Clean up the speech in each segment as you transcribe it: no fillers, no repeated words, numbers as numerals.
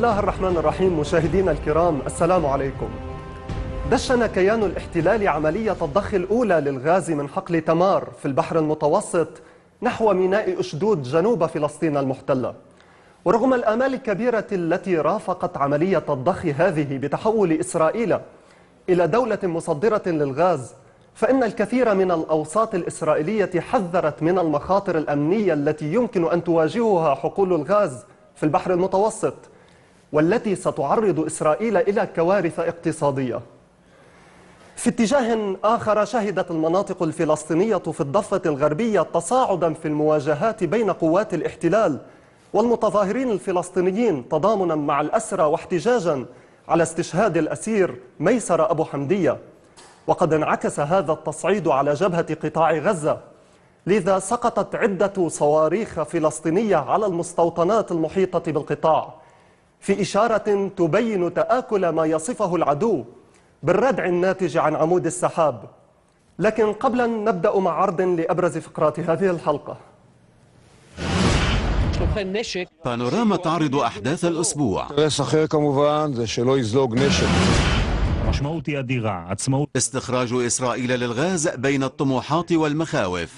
الله الرحمن الرحيم. مشاهدينا الكرام، السلام عليكم. دشن كيان الاحتلال عملية الضخ الأولى للغاز من حقل تمار في البحر المتوسط نحو ميناء أشدود جنوب فلسطين المحتلة. ورغم الآمال الكبيرة التي رافقت عملية الضخ هذه بتحول إسرائيل إلى دولة مصدرة للغاز، فإن الكثير من الأوساط الإسرائيلية حذرت من المخاطر الأمنية التي يمكن أن تواجهها حقول الغاز في البحر المتوسط، والتي ستعرض إسرائيل إلى كوارث اقتصادية. في اتجاه آخر، شهدت المناطق الفلسطينية في الضفة الغربية تصاعدا في المواجهات بين قوات الاحتلال والمتظاهرين الفلسطينيين تضامنا مع الأسرى واحتجاجا على استشهاد الأسير ميسر أبو حمدية. وقد انعكس هذا التصعيد على جبهة قطاع غزة، لذا سقطت عدة صواريخ فلسطينية على المستوطنات المحيطة بالقطاع، في إشارة تبين تآكل ما يصفه العدو بالردع الناتج عن عمود السحاب. لكن قبل أن نبدأ مع عرض لأبرز فقرات هذه الحلقة. بانوراما تعرض أحداث الأسبوع. استخراج إسرائيل للغاز بين الطموحات والمخاوف.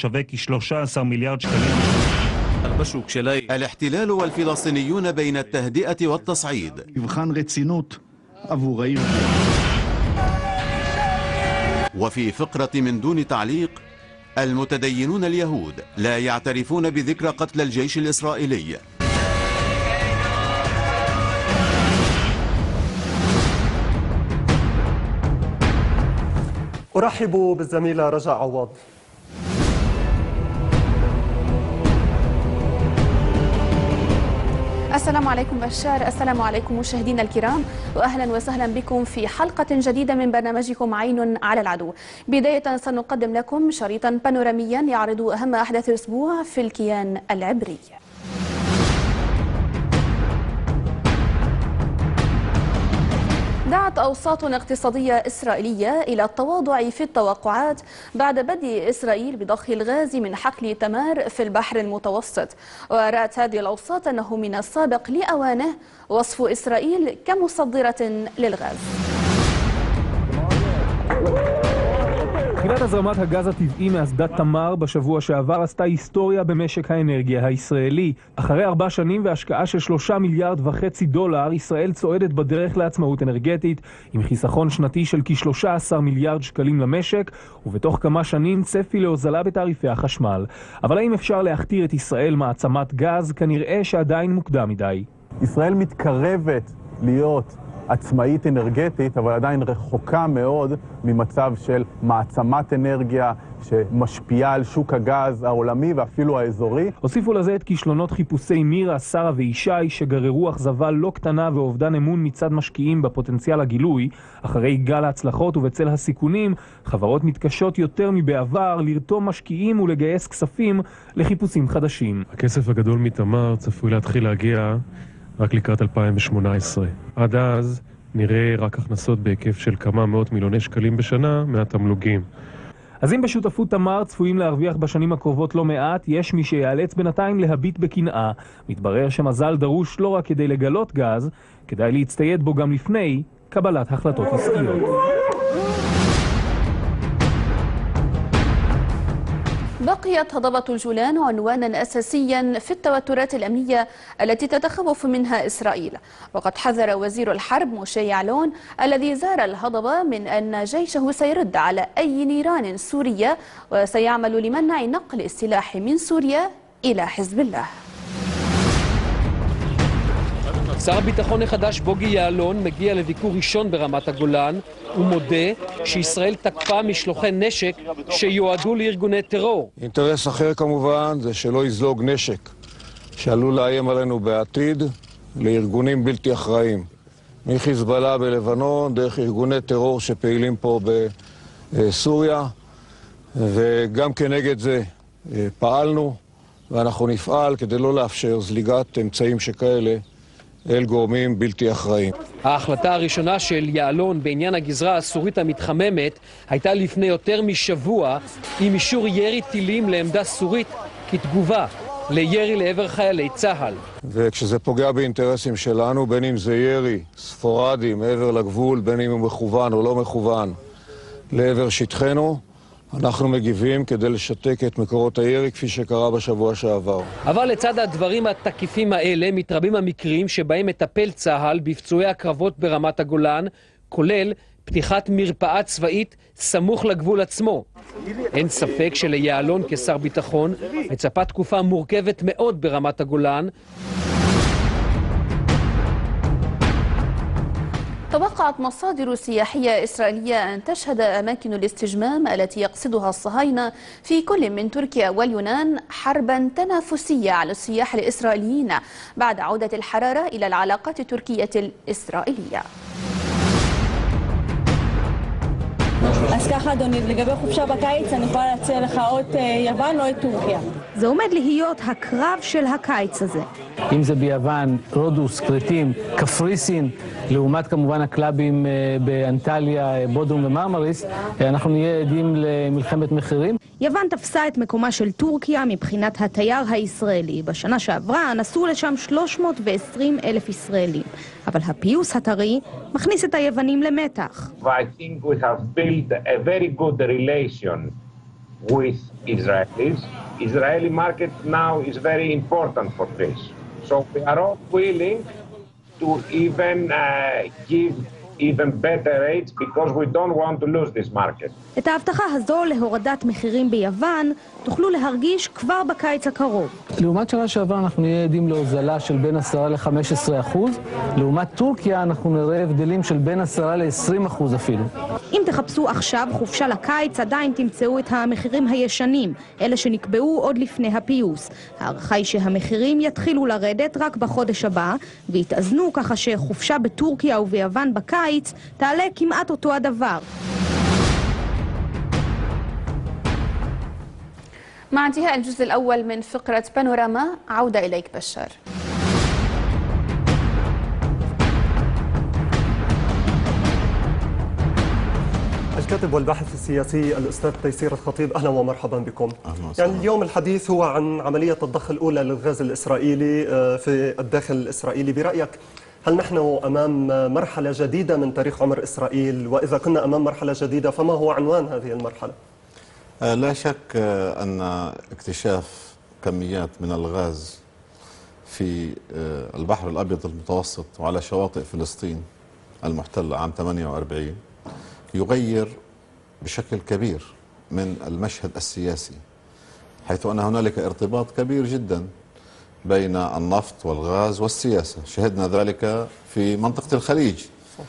الاحتلال والفلسطينيون بين التهدئة والتصعيد. وفي فقرة من دون تعليق، المتدينون اليهود لا يعترفون بذكرى قتل الجيش الإسرائيلي. أرحب بالزميلة رجاء عوض. السلام عليكم بشار، السلام عليكم مشاهدينا الكرام، وأهلا وسهلا بكم في حلقة جديدة من برنامجكم عين على العدو. بداية سنقدم لكم شريطا بانوراميا يعرض أهم أحداث الأسبوع في الكيان العبري. دعت أوساط اقتصادية إسرائيلية إلى التواضع في التوقعات بعد بدء إسرائيل بضخ الغاز من حقل تمار في البحر المتوسط. ورأت هذه الأوساط أنه من السابق لأوانه وصف إسرائيل كمصدرة للغاز. תחילת הזרמת הגז הטבעי מאסדת תמר בשבוע שעבר עשתה היסטוריה במשק האנרגיה הישראלי. אחרי 4 שנים והשקעה של 3.5 מיליארד דולר, ישראל צועדת בדרך לעצמאות אנרגטית עם חיסכון שנתי של כ-13 מיליארד שקלים למשק, ובתוך כמה שנים צפי להוזלה בתעריפי החשמל. אבל האם אפשר להכתיר את ישראל מעצמת גז? כנראה שעדיין מוקדם מדי. ישראל מתקרבת להיות עצמאית אנרגטית, אבל עדיין רחוקה מאוד ממצב של מעצמת אנרגיה שמשפיעה על שוק הגז העולמי ואפילו האזורי. הוסיפו לזה את כישלונות חיפושי מירה, שרה וישי שגררו אכזבה לא קטנה ואובדן אמון מצד משקיעים בפוטנציאל הגילוי. אחרי גל ההצלחות ובצל הסיכונים, חברות מתקשות יותר מבעבר לרתום משקיעים ולגייס כספים לחיפושים חדשים. הכסף הגדול מתמר צפוי להתחיל להגיע רק לקראת 2018. עד אז נראה רק הכנסות בהיקף של כמה מאות מיליוני שקלים בשנה מהתמלוגים. אז אם בשותפות תמר צפויים להרוויח בשנים הקרובות לא מעט, יש מי שיאלץ בינתיים להביט בקנאה. מתברר שמזל דרוש לא רק כדי לגלות גז, כדאי להצטייד בו גם לפני קבלת החלטות עסקיות. بقيت هضبة الجولان عنوانا أساسيا في التوترات الأمنية التي تتخوف منها إسرائيل. وقد حذر وزير الحرب موشي يعلون الذي زار الهضبة من أن جيشه سيرد على أي نيران سورية وسيعمل لمنع نقل السلاح من سوريا إلى حزب الله. שר הביטחון החדש בוגי יעלון מגיע לביקור ראשון ברמת הגולן ומודה שישראל תקפה משלוחי נשק שיועדו לארגוני טרור. אינטרס אחר כמובן זה שלא יזלוג נשק שעלול לאיים עלינו בעתיד לארגונים בלתי אחראיים, מחיזבאללה בלבנון דרך ארגוני טרור שפעילים פה בסוריה, וגם כנגד זה פעלנו ואנחנו נפעל כדי לא לאפשר זליגת אמצעים שכאלה אל גורמים בלתי אחראיים. ההחלטה הראשונה של יעלון בעניין הגזרה הסורית המתחממת הייתה לפני יותר משבוע עם אישור ירי טילים לעמדה סורית כתגובה. לירי לעבר חיילי צה"ל. וכשזה פוגע באינטרסים שלנו, בין אם זה ירי ספורדי מעבר לגבול, בין אם הוא מכוון או לא מכוון לעבר שטחנו, אנחנו מגיבים כדי לשתק את מקורות הירי כפי שקרה בשבוע שעבר. אבל לצד הדברים התקיפים האלה מתרבים המקרים שבהם מטפל צה"ל בפצועי הקרבות ברמת הגולן, כולל פתיחת מרפאה צבאית סמוך לגבול עצמו. אין ספק שליעלון כשר ביטחון מצפה תקופה מורכבת מאוד ברמת הגולן. توقعت مصادر سياحية إسرائيلية أن تشهد أماكن الاستجمام التي يقصدها الصهاينة في كل من تركيا واليونان حربا تنافسية على السياح الإسرائيليين بعد عودة الحرارة إلى العلاقات التركية الإسرائيلية. אז ככה אדוני, לגבי חופשה בקיץ אני יכולה להציע לך או את יוון או את טורקיה. זה עומד להיות הקרב של הקיץ הזה. אם זה ביוון, רודוס, קרטים, קפריסין, לעומת כמובן הקלאבים באנטליה, בודרום ומרמריס, אנחנו נהיה עדים למלחמת מחירים. יוון תפסה את מקומה של טורקיה מבחינת התייר הישראלי. בשנה שעברה נסעו לשם 320,000 ישראלים. אבל הפיוס הטרי מכניס את היוונים למתח. I think we have built a very good relation with Israelis. Israeli market now is very important for this. So we are all willing to even give even better rates because we don't want to lose this market. את ההבטחה הזו להורדת מחירים ביוון תוכלו להרגיש כבר בקיץ הקרוב. לעומת שנה שעבר אנחנו נהיה עדים להוזלה של בין 10 ל-15%. לעומת טורקיה אנחנו נראה הבדלים של בין 10 ל-20% אפילו. אם תחפשו עכשיו חופשה לקיץ עדיין תמצאו את המחירים הישנים, אלה שנקבעו עוד לפני הפיוס. הערכה היא שהמחירים יתחילו לרדת רק בחודש הבא, והתאזנו ככה שחופשה בטורקיה וביוון בקיץ תעלה כמעט אותו הדבר. مع انتهاء الجزء الأول من فقرة بانوراما عودة إليك بشار. الكاتب والباحث السياسي الأستاذ تيسير الخطيب، أهلا ومرحبا بكم. يعني اليوم الحديث هو عن عملية الضخ الأولى للغاز الإسرائيلي في الداخل الإسرائيلي. برأيك هل نحن أمام مرحلة جديدة من تاريخ عمر إسرائيل؟ وإذا كنا أمام مرحلة جديدة فما هو عنوان هذه المرحلة؟ لا شك أن اكتشاف كميات من الغاز في البحر الأبيض المتوسط وعلى شواطئ فلسطين المحتلة عام 48 يغير بشكل كبير من المشهد السياسي، حيث أن هنالك ارتباط كبير جدا بين النفط والغاز والسياسة. شهدنا ذلك في منطقة الخليج،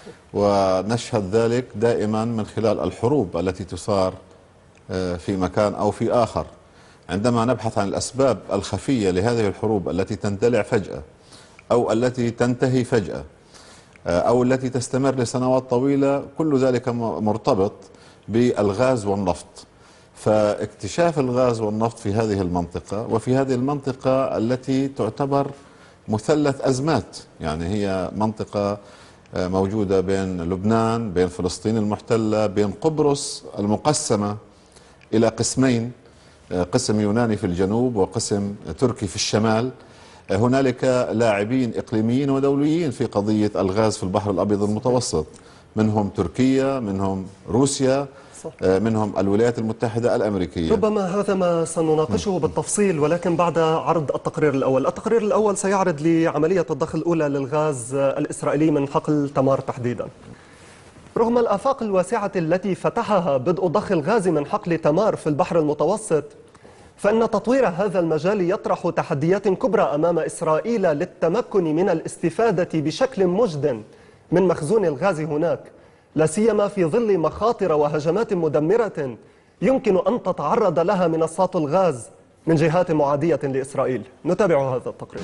ونشهد ذلك دائما من خلال الحروب التي تثار في مكان أو في آخر. عندما نبحث عن الأسباب الخفية لهذه الحروب التي تندلع فجأة أو التي تنتهي فجأة أو التي تستمر لسنوات طويلة، كل ذلك مرتبط بالغاز والنفط. فاكتشاف الغاز والنفط في هذه المنطقة وفي هذه المنطقة التي تعتبر مثلث أزمات، يعني هي منطقة موجودة بين لبنان، بين فلسطين المحتلة، بين قبرص المقسمة إلى قسمين، قسم يوناني في الجنوب وقسم تركي في الشمال. هنالك لاعبين إقليميين ودوليين في قضية الغاز في البحر الأبيض المتوسط، منهم تركيا، منهم روسيا، منهم الولايات المتحدة الأمريكية. ربما هذا ما سنناقشه بالتفصيل، ولكن بعد عرض التقرير الأول. التقرير الأول سيعرض لعملية الضخ الأولى للغاز الإسرائيلي من حقل تمار تحديدا. رغم الآفاق الواسعة التي فتحها بدء ضخ الغاز من حقل تمار في البحر المتوسط، فإن تطوير هذا المجال يطرح تحديات كبرى أمام إسرائيل للتمكن من الاستفادة بشكل مجد من مخزون الغاز هناك، لا سيما في ظل مخاطر وهجمات مدمرة يمكن أن تتعرض لها منصات الغاز من جهات معادية لإسرائيل. نتابع هذا التقرير.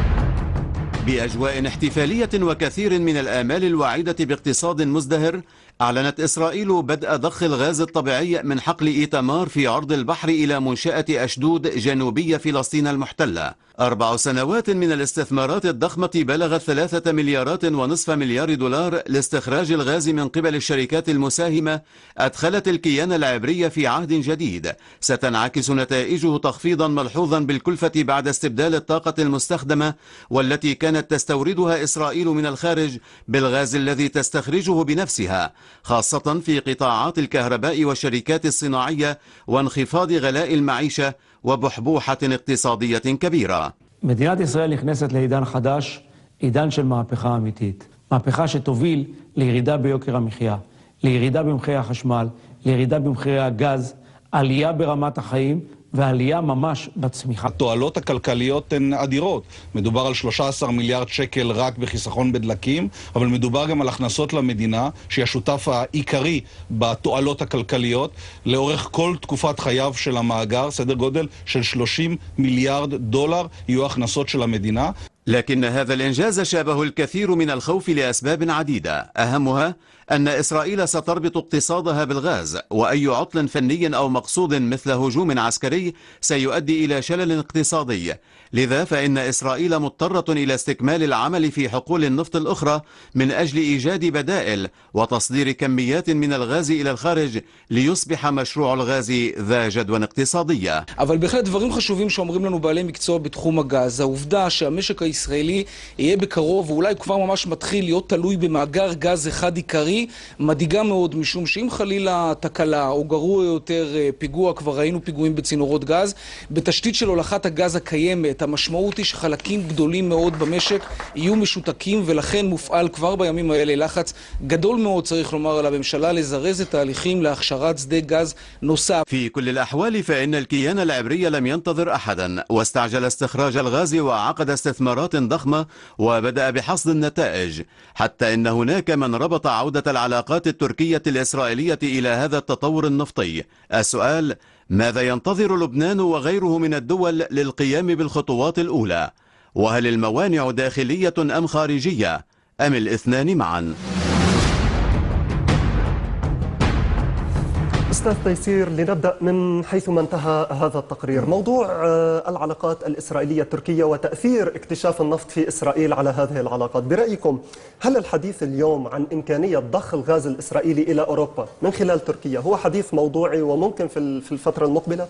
بأجواء احتفالية وكثير من الآمال الواعدة باقتصاد مزدهر، أعلنت إسرائيل بدء ضخ الغاز الطبيعي من حقل إيتامار في عرض البحر إلى منشأة أشدود جنوبية فلسطين المحتلة. 4 سنوات من الاستثمارات الضخمة بلغت 3.5 مليار دولار لاستخراج الغاز من قبل الشركات المساهمة أدخلت الكيان العبري في عهد جديد ستنعكس نتائجه تخفيضا ملحوظا بالكلفة بعد استبدال الطاقة المستخدمة والتي كانت تستوردها إسرائيل من الخارج بالغاز الذي تستخرجه بنفسها، خاصة في قطاعات الكهرباء والشركات الصناعية وانخفاض غلاء المعيشة وبحبوحة اقتصادية كبيرة. מדינת ישראל נכנסת לעידן חדש, עידן של מהפכה אמיתית. מהפכה שתוביל לירידה ביוקר המחיה, לירידה במחירי החשמל, לירידה במחירי הגז, עלייה ברמת החיים ועלייה ממש בצמיחה. התועלות הכלכליות הן אדירות. מדובר על 13 מיליארד שקל רק בחיסכון בדלקים, אבל מדובר גם על הכנסות למדינה, שהיא השותף העיקרי בתועלות הכלכליות, לאורך כל תקופת חייו של המאגר, סדר גודל של 30 מיליארד דולר יהיו הכנסות של המדינה. لكن هذا الإنجاز شابه الكثير من الخوف لأسباب عديدة، أهمها أن إسرائيل ستربط اقتصادها بالغاز، وأي عطل فني أو مقصود مثل هجوم عسكري سيؤدي إلى شلل اقتصادي. لذا فإن إسرائيل مضطرة إلى استكمال العمل في حقول النفط الأخرى من أجل إيجاد بدائل وتصدير كميات من الغاز إلى الخارج ليصبح مشروع الغاز ذا جدوى اقتصادية. אבל בהחלט דברים חשובים שאומרים לנו בעלי מקצוע בתחום הגז. העובדה שהמשק הישראלי יהיה בקרוב ואולי כבר ממש מתחיל להיות תלוי במאגר גז אחד עיקרי מדאיגה מאוד, משום שאם חלילה תקלה או גרוע יותר פיגוע, כבר ראינו פיגועים בצינורות גז, בתשתית של הולכת הגז הקיימת המשמעות היא שחלקים גדולים מאוד במשק יהיו משותקים, ולכן מופעל כבר בימים האלה לחץ גדול מאוד, צריך לומר, על הממשלה לזרז את ההליכים להכשרת שדה גז נוסף. في كل الأحوال فإن الكيان العبري لم ينتظر أحدا واستعجل استخراج الغاز وعقد استثمارات ضخمة وبدأ بحصد النتائج، حتى إن هناك من ربط عودة العلاقات التركية الإسرائيلية إلى هذا التطور النفطي. السؤال: ماذا ينتظر لبنان وغيره من الدول للقيام بالخطوات الأولى؟ وهل الموانع داخلية أم خارجية أم الاثنان معا؟ أستاذ تيسير، لنبدأ من حيثما انتهى هذا التقرير، موضوع العلاقات الإسرائيلية التركية وتأثير اكتشاف النفط في إسرائيل على هذه العلاقات. برأيكم هل الحديث اليوم عن إمكانية ضخ الغاز الإسرائيلي إلى أوروبا من خلال تركيا هو حديث موضوعي وممكن في الفترة المقبلة؟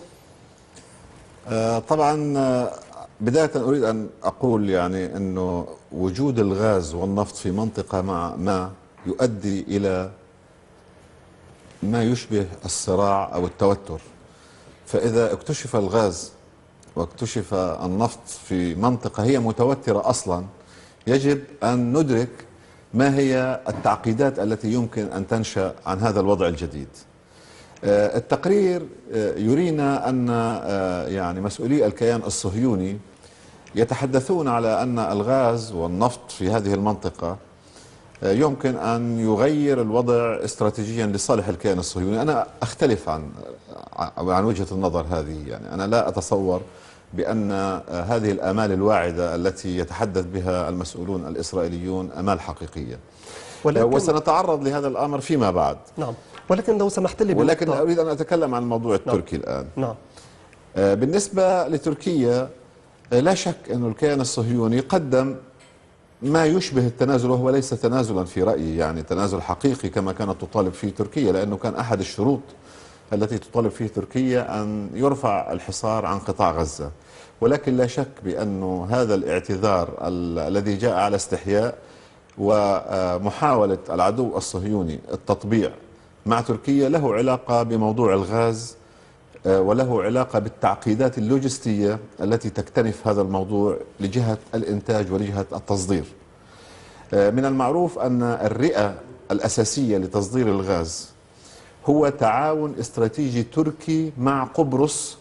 طبعا بداية أريد أن أقول يعني أنه وجود الغاز والنفط في منطقة ما يؤدي إلى ما يشبه الصراع أو التوتر. فإذا اكتشف الغاز واكتشف النفط في منطقة هي متوترة أصلا، يجب أن ندرك ما هي التعقيدات التي يمكن أن تنشأ عن هذا الوضع الجديد. التقرير يرينا أن يعني مسؤولي الكيان الصهيوني يتحدثون على أن الغاز والنفط في هذه المنطقة يمكن أن يغير الوضع استراتيجيا لصالح الكيان الصهيوني. أنا أختلف عن وجهة النظر هذه. يعني أنا لا أتصور بأن هذه الآمال الواعدة التي يتحدث بها المسؤولون الإسرائيليون آمال حقيقية، وسنتعرض لهذا الأمر فيما بعد. نعم، ولكن لو سمحت لي ولكن أريد أن أتكلم عن الموضوع التركي الآن. نعم. بالنسبة لتركيا لا شك أن الكيان الصهيوني قدم ما يشبه التنازل، وهو ليس تنازلا في رأيي، يعني تنازل حقيقي كما كانت تطالب فيه تركيا، لأنه كان أحد الشروط التي تطالب فيه تركيا أن يرفع الحصار عن قطاع غزة. ولكن لا شك بأن هذا الاعتذار الذي جاء على استحياء ومحاولة العدو الصهيوني التطبيع مع تركيا له علاقة بموضوع الغاز، وله علاقة بالتعقيدات اللوجستية التي تكتنف هذا الموضوع لجهة الإنتاج ولجهة التصدير. من المعروف أن الرئة الأساسية لتصدير الغاز هو تعاون استراتيجي تركي مع قبرص،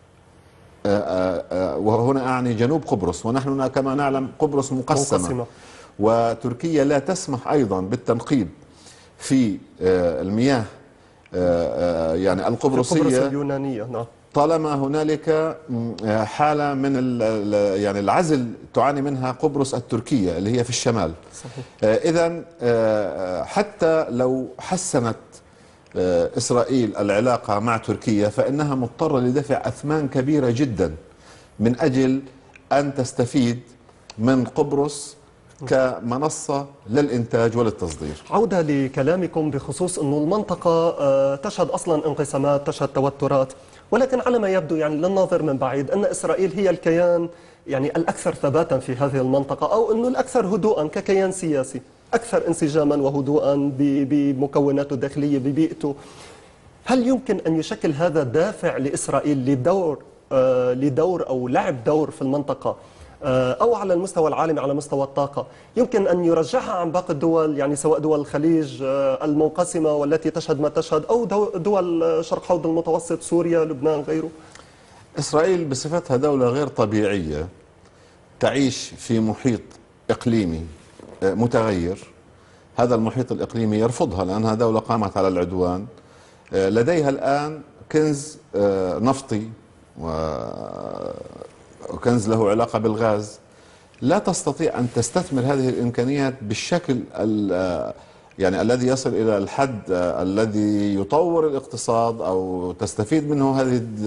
وهنا أعني جنوب قبرص، ونحن كما نعلم قبرص مقسمة، وتركيا لا تسمح أيضا بالتنقيب في المياه يعني القبرصية اليونانية. نعم. طالما هنالك حالة من يعني العزل تعاني منها قبرص التركية اللي هي في الشمال. إذن حتى لو حسنت إسرائيل العلاقة مع تركيا فإنها مضطرة لدفع أثمان كبيرة جدا من أجل أن تستفيد من قبرص كمنصة للإنتاج وللتصدير. عودة لكلامكم بخصوص أن المنطقة تشهد أصلا انقسامات، تشهد توترات، ولكن على ما يبدو يعني للناظر من بعيد أن إسرائيل هي الكيان يعني الأكثر ثباتا في هذه المنطقة، أو أنه الأكثر هدوءا ككيان سياسي، أكثر انسجاما وهدوءا بمكوناته الداخلية ببيئته. هل يمكن أن يشكل هذا دافع لإسرائيل لدور أو لعب دور في المنطقة أو على المستوى العالمي على مستوى الطاقة، يمكن أن يرجعها عن باقي الدول، يعني سواء دول الخليج المنقسمة والتي تشهد ما تشهد، أو دول شرق حوض المتوسط، سوريا، لبنان، غيره؟ إسرائيل بصفتها دولة غير طبيعية تعيش في محيط إقليمي متغير. هذا المحيط الإقليمي يرفضها لأنها دولة قامت على العدوان، لديها الآن كنز نفطي وكنز له علاقة بالغاز، لا تستطيع أن تستثمر هذه الإمكانيات بالشكل يعني الذي يصل إلى الحد الذي يطور الاقتصاد أو تستفيد منه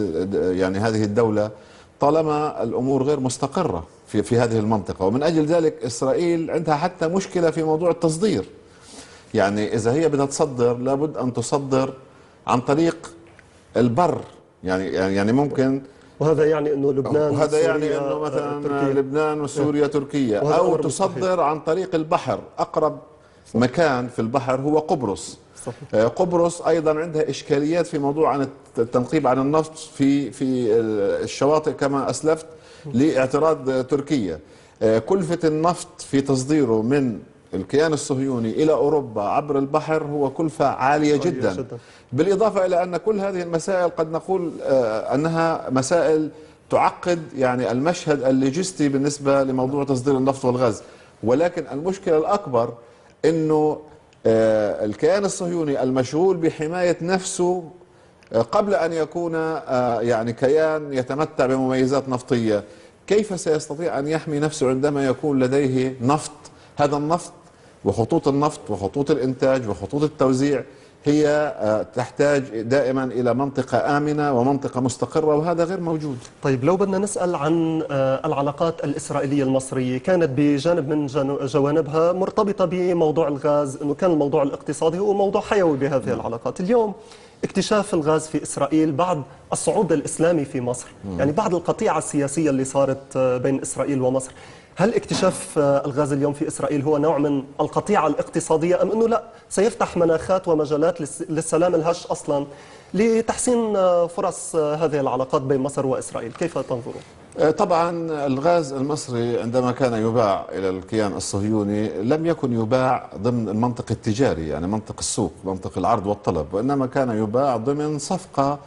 هذه الدولة طالما الأمور غير مستقرة في هذه المنطقة. ومن أجل ذلك إسرائيل عندها حتى مشكلة في موضوع التصدير. يعني إذا هي بدها تصدر لابد أن تصدر عن طريق البر، يعني ممكن، وهذا يعني انه لبنان، وهذا يعني انه مثلا تركيا. لبنان وسوريا تركيا، او تصدر عن طريق البحر. اقرب مكان في البحر هو قبرص. صحيح. قبرص ايضا عندها اشكاليات في موضوع عن التنقيب عن النفط في الشواطئ كما اسلفت لاعتراض تركيا. كلفة النفط في تصديره من الكيان الصهيوني إلى أوروبا عبر البحر هو كلفة عالية جدا. بالإضافة إلى أن كل هذه المسائل قد نقول أنها مسائل تعقد يعني المشهد اللوجستي بالنسبة لموضوع تصدير النفط والغاز. ولكن المشكلة الأكبر أنه الكيان الصهيوني المشغول بحماية نفسه قبل أن يكون يعني كيان يتمتع بمميزات نفطية، كيف سيستطيع أن يحمي نفسه عندما يكون لديه نفط؟ هذا النفط وخطوط النفط وخطوط الإنتاج وخطوط التوزيع هي تحتاج دائما إلى منطقة آمنة ومنطقة مستقرة، وهذا غير موجود. طيب لو بدنا نسأل عن العلاقات الإسرائيلية المصرية، كانت بجانب من جوانبها مرتبطة بموضوع الغاز، أنه كان الموضوع الاقتصادي هو موضوع حيوي بهذه العلاقات. اليوم اكتشاف الغاز في إسرائيل بعد الصعود الإسلامي في مصر، يعني بعد القطيعة السياسية اللي صارت بين إسرائيل ومصر، هل اكتشاف الغاز اليوم في إسرائيل هو نوع من القطيعة الاقتصادية، أم أنه لا سيفتح مناخات ومجالات للسلام الهش أصلا لتحسين فرص هذه العلاقات بين مصر وإسرائيل؟ كيف تنظرون؟ طبعا الغاز المصري عندما كان يباع إلى الكيان الصهيوني لم يكن يباع ضمن المنطق التجاري، يعني منطق السوق، منطق العرض والطلب، وإنما كان يباع ضمن صفقة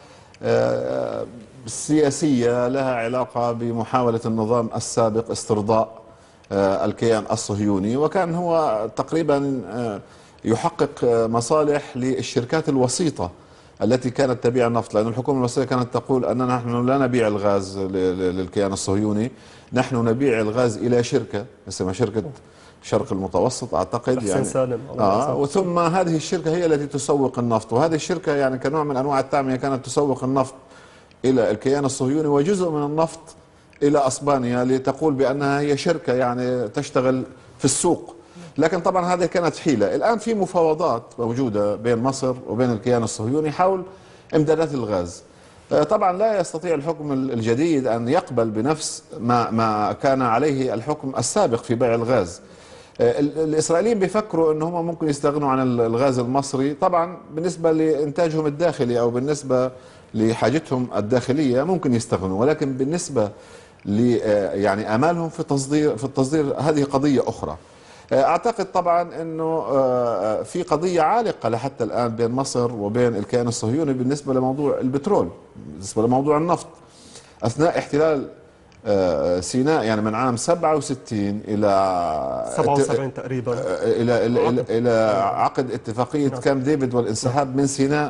سياسية لها علاقة بمحاولة النظام السابق استرضاء الكيان الصهيوني، وكان هو تقريبا يحقق مصالح للشركات الوسيطة التي كانت تبيع النفط، لأن الحكومة المصرية كانت تقول أننا نحن لا نبيع الغاز للكيان الصهيوني، نحن نبيع الغاز إلى شركة اسمها شركة شرق المتوسط أعتقد، يعني سالم. وثم هذه الشركة هي التي تسوق النفط، وهذه الشركة يعني كنوع من أنواع التعمية كانت تسوق النفط إلى الكيان الصهيوني وجزء من النفط إلى أسبانيا لتقول بأنها هي شركة يعني تشتغل في السوق. لكن طبعا هذه كانت حيلة. الآن في مفاوضات موجودة بين مصر وبين الكيان الصهيوني حول إمدادات الغاز. طبعا لا يستطيع الحكم الجديد أن يقبل بنفس ما كان عليه الحكم السابق في بيع الغاز. الإسرائيليين بيفكروا أن هم ممكن يستغنوا عن الغاز المصري، طبعا بالنسبة لإنتاجهم الداخلي أو بالنسبة لحاجتهم الداخلية ممكن يستغنوا، ولكن بالنسبة يعني آمالهم في التصدير هذه قضية أخرى. أعتقد طبعا أنه في قضية عالقة لحتى الآن بين مصر وبين الكيان الصهيوني بالنسبة لموضوع البترول، بالنسبة لموضوع النفط. أثناء احتلال سيناء يعني من عام 67 إلى 77 تقريبا إلى عقد اتفاقية كامب ديفيد والانسحاب من سيناء،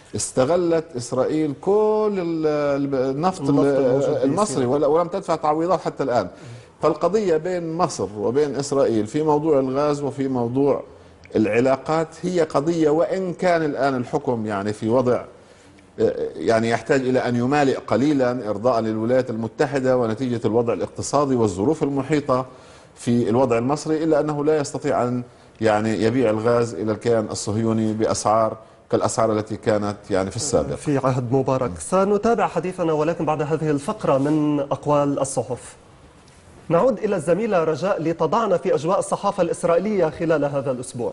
استغلت إسرائيل كل النفط المصري ولم تدفع تعويضات حتى الآن. فالقضية بين مصر وبين إسرائيل في موضوع الغاز وفي موضوع العلاقات هي قضية، وإن كان الآن الحكم يعني في وضع يعني يحتاج إلى أن يمالئ قليلا إرضاء للولايات المتحدة ونتيجة الوضع الاقتصادي والظروف المحيطة في الوضع المصري، إلا أنه لا يستطيع أن يعني يبيع الغاز إلى الكيان الصهيوني بأسعار كالأسعار التي كانت يعني في السابق في عهد مبارك. سنتابع حديثنا ولكن بعد هذه الفقرة من أقوال الصحف. نعود إلى الزميلة رجاء لتضعنا في أجواء الصحافة الإسرائيلية خلال هذا الأسبوع.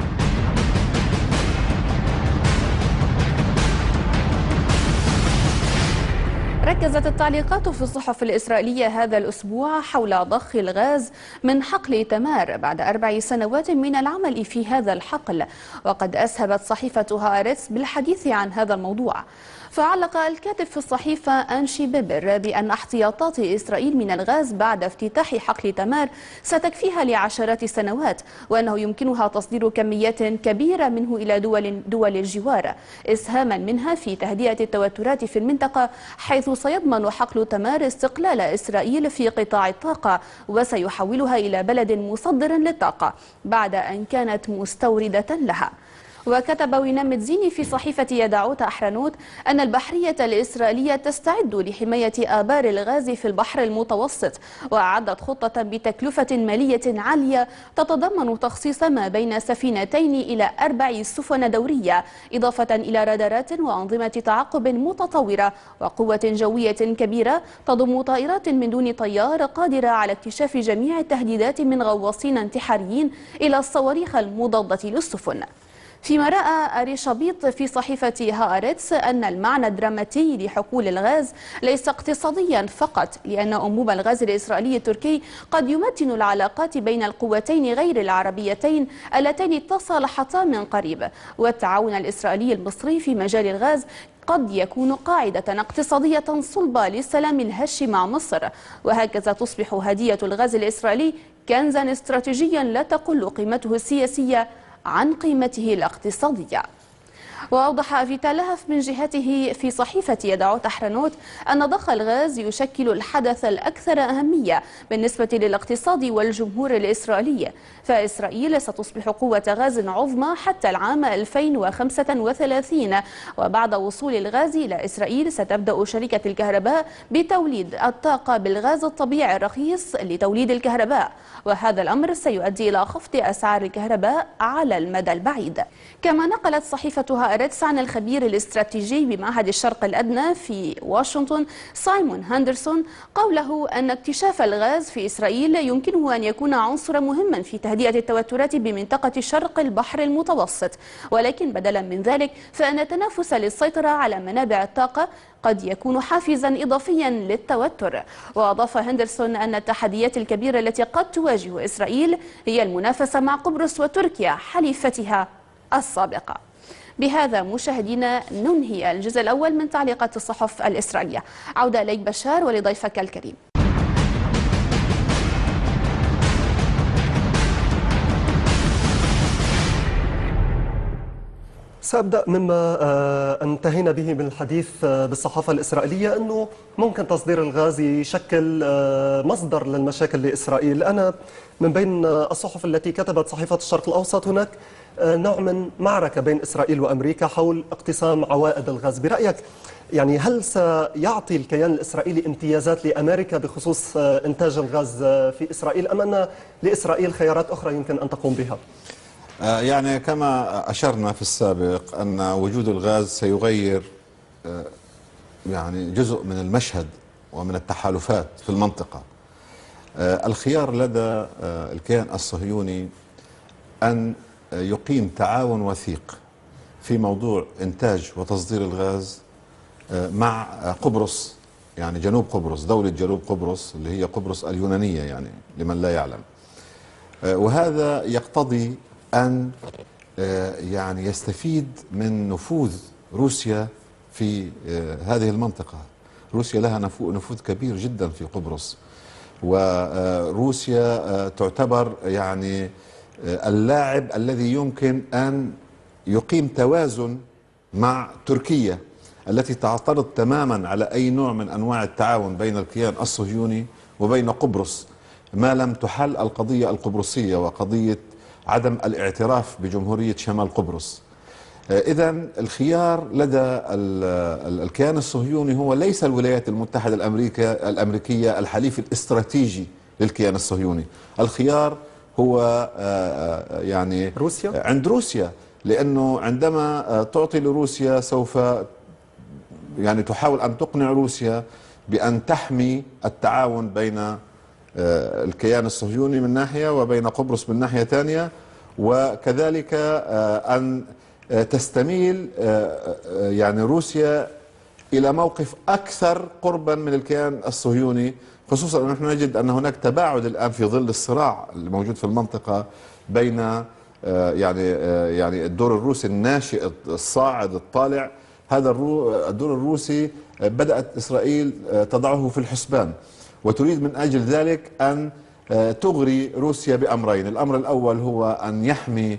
ركزت التعليقات في الصحف الإسرائيلية هذا الأسبوع حول ضخ الغاز من حقل تمار بعد 4 سنوات من العمل في هذا الحقل، وقد أسهبت صحيفة هآرتس بالحديث عن هذا الموضوع. فعلق الكاتب في الصحيفة أنشي بيبر بأن احتياطات إسرائيل من الغاز بعد افتتاح حقل تمار ستكفيها لعشرات السنوات، وأنه يمكنها تصدير كميات كبيرة منه إلى دول الجوار، إسهاما منها في تهدئة التوترات في المنطقة، حيث سيضمن حقل تمار استقلال إسرائيل في قطاع الطاقة وسيحولها إلى بلد مصدر للطاقة بعد أن كانت مستوردة لها. وكتب وينام متزيني في صحيفة يدعوت أحرنوت أن البحرية الإسرائيلية تستعد لحماية آبار الغاز في البحر المتوسط، وأعدت خطة بتكلفة مالية عالية تتضمن تخصيص ما بين سفينتين إلى 4 سفن دورية، إضافة إلى رادارات وأنظمة تعقب متطورة وقوة جوية كبيرة تضم طائرات من دون طيار قادرة على اكتشاف جميع التهديدات من غواصين انتحاريين إلى الصواريخ المضادة للسفن. فيما رأى أري شبيط في صحيفة هآرتس أن المعنى الدراماتي لحقول الغاز ليس اقتصاديا فقط، لأن أنبوب الغاز الإسرائيلي التركي قد يمتن العلاقات بين القوتين غير العربيتين اللتين تصالحتا من قريب، والتعاون الإسرائيلي المصري في مجال الغاز قد يكون قاعدة اقتصادية صلبة للسلام الهش مع مصر، وهكذا تصبح هدية الغاز الإسرائيلي كنزا استراتيجيا لا تقل قيمته السياسية عن قيمته الاقتصادية. وأوضح أفيتا لهف من جهته في صحيفة يدعوت أحرنوت أن ضخ الغاز يشكل الحدث الأكثر أهمية بالنسبة للاقتصاد والجمهور الإسرائيلي، فإسرائيل ستصبح قوة غاز عظمى حتى العام 2035، وبعد وصول الغاز إلى إسرائيل ستبدأ شركة الكهرباء بتوليد الطاقة بالغاز الطبيعي الرخيص لتوليد الكهرباء، وهذا الأمر سيؤدي إلى خفض أسعار الكهرباء على المدى البعيد. كما نقلت صحيفة هآرتس عن الخبير الاستراتيجي بمعهد الشرق الأدنى في واشنطن سايمون هاندرسون قوله أن اكتشاف الغاز في إسرائيل يمكنه أن يكون عنصرا مهما في تهدئة التوترات بمنطقة شرق البحر المتوسط، ولكن بدلا من ذلك فإن التنافس للسيطرة على منابع الطاقة قد يكون حافزا إضافيا للتوتر. وأضاف هندرسون أن التحديات الكبيرة التي قد تواجه إسرائيل هي المنافسة مع قبرص وتركيا حليفتها السابقة. بهذا مشاهدينا ننهي الجزء الأول من تعليقات الصحف الإسرائيلية. عودة إليك بشار ولضيفك الكريم. سأبدأ مما انتهينا به من الحديث بالصحافة الإسرائيلية، أنه ممكن تصدير الغاز يشكل مصدر للمشاكل لإسرائيل. أنا من بين الصحف التي كتبت صحيفة الشرق الأوسط هناك نوع من معركة بين إسرائيل وأمريكا حول اقتسام عوائد الغاز. برأيك يعني هل سيعطي الكيان الإسرائيلي امتيازات لأمريكا بخصوص إنتاج الغاز في إسرائيل، أم أن لإسرائيل خيارات أخرى يمكن أن تقوم بها؟ يعني كما أشرنا في السابق أن وجود الغاز سيغير يعني جزء من المشهد ومن التحالفات في المنطقة. الخيار لدى الكيان الصهيوني أن يقيم تعاون وثيق في موضوع إنتاج وتصدير الغاز مع قبرص، يعني جنوب قبرص، دولة جنوب قبرص اللي هي قبرص اليونانية يعني لمن لا يعلم. وهذا يقتضي أن يعني يستفيد من نفوذ روسيا في هذه المنطقة. روسيا لها نفوذ كبير جدا في قبرص، وروسيا تعتبر يعني اللاعب الذي يمكن أن يقيم توازن مع تركيا التي تعترض تماما على أي نوع من أنواع التعاون بين الكيان الصهيوني وبين قبرص ما لم تحل القضية القبرصية وقضية عدم الاعتراف بجمهورية شمال قبرص. إذن الخيار لدى الكيان الصهيوني هو ليس الولايات المتحدة الأمريكية الحليف الاستراتيجي للكيان الصهيوني، الخيار هو يعني روسيا؟ عند روسيا، لأنه عندما تعطي لروسيا سوف يعني تحاول أن تقنع روسيا بأن تحمي التعاون بين الكيان الصهيوني من ناحية وبين قبرص من ناحية ثانية، وكذلك أن تستميل يعني روسيا إلى موقف أكثر قربا من الكيان الصهيوني، خصوصا أن نحن نجد أن هناك تباعد الآن في ظل الصراع الموجود في المنطقة بين يعني الدور الروسي الناشئ الصاعد الطالع. هذا الدور الروسي بدأت إسرائيل تضعه في الحسبان، وتريد من أجل ذلك أن تغري روسيا بأمرين. الأمر الأول هو أن يحمي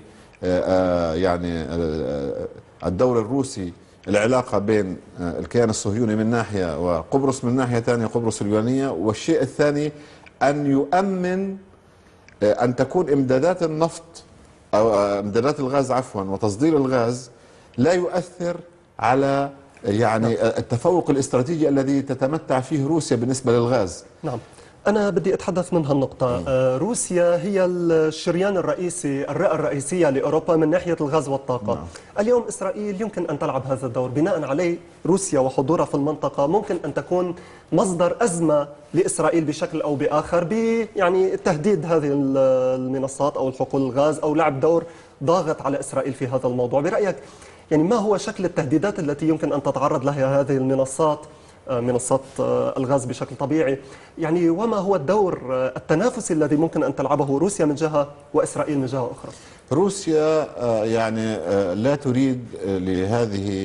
يعني الدور الروسي العلاقة بين الكيان الصهيوني من ناحية وقبرص من ناحية ثانية، قبرص اليونانية. والشيء الثاني أن يؤمن أن تكون إمدادات النفط أو إمدادات الغاز عفوا وتصدير الغاز لا يؤثر على يعني التفوق الاستراتيجي الذي تتمتع فيه روسيا بالنسبة للغاز. نعم، أنا بدي أتحدث من هالنقطة. روسيا هي الشريان الرئيسي، الرئة الرئيسية لأوروبا من ناحية الغاز والطاقة. نعم. اليوم إسرائيل يمكن أن تلعب هذا الدور، بناء عليه روسيا وحضورها في المنطقة ممكن أن تكون مصدر أزمة لإسرائيل بشكل أو بآخر، يعني تهديد هذه المنصات أو الحقول الغاز أو لعب دور ضاغط على إسرائيل في هذا الموضوع. برأيك يعني ما هو شكل التهديدات التي يمكن أن تتعرض لها هذه المنصات، منصات الغاز بشكل طبيعي، يعني وما هو الدور التنافسي الذي ممكن أن تلعبه روسيا من جهة وإسرائيل من جهة أخرى؟ روسيا يعني لا تريد لهذه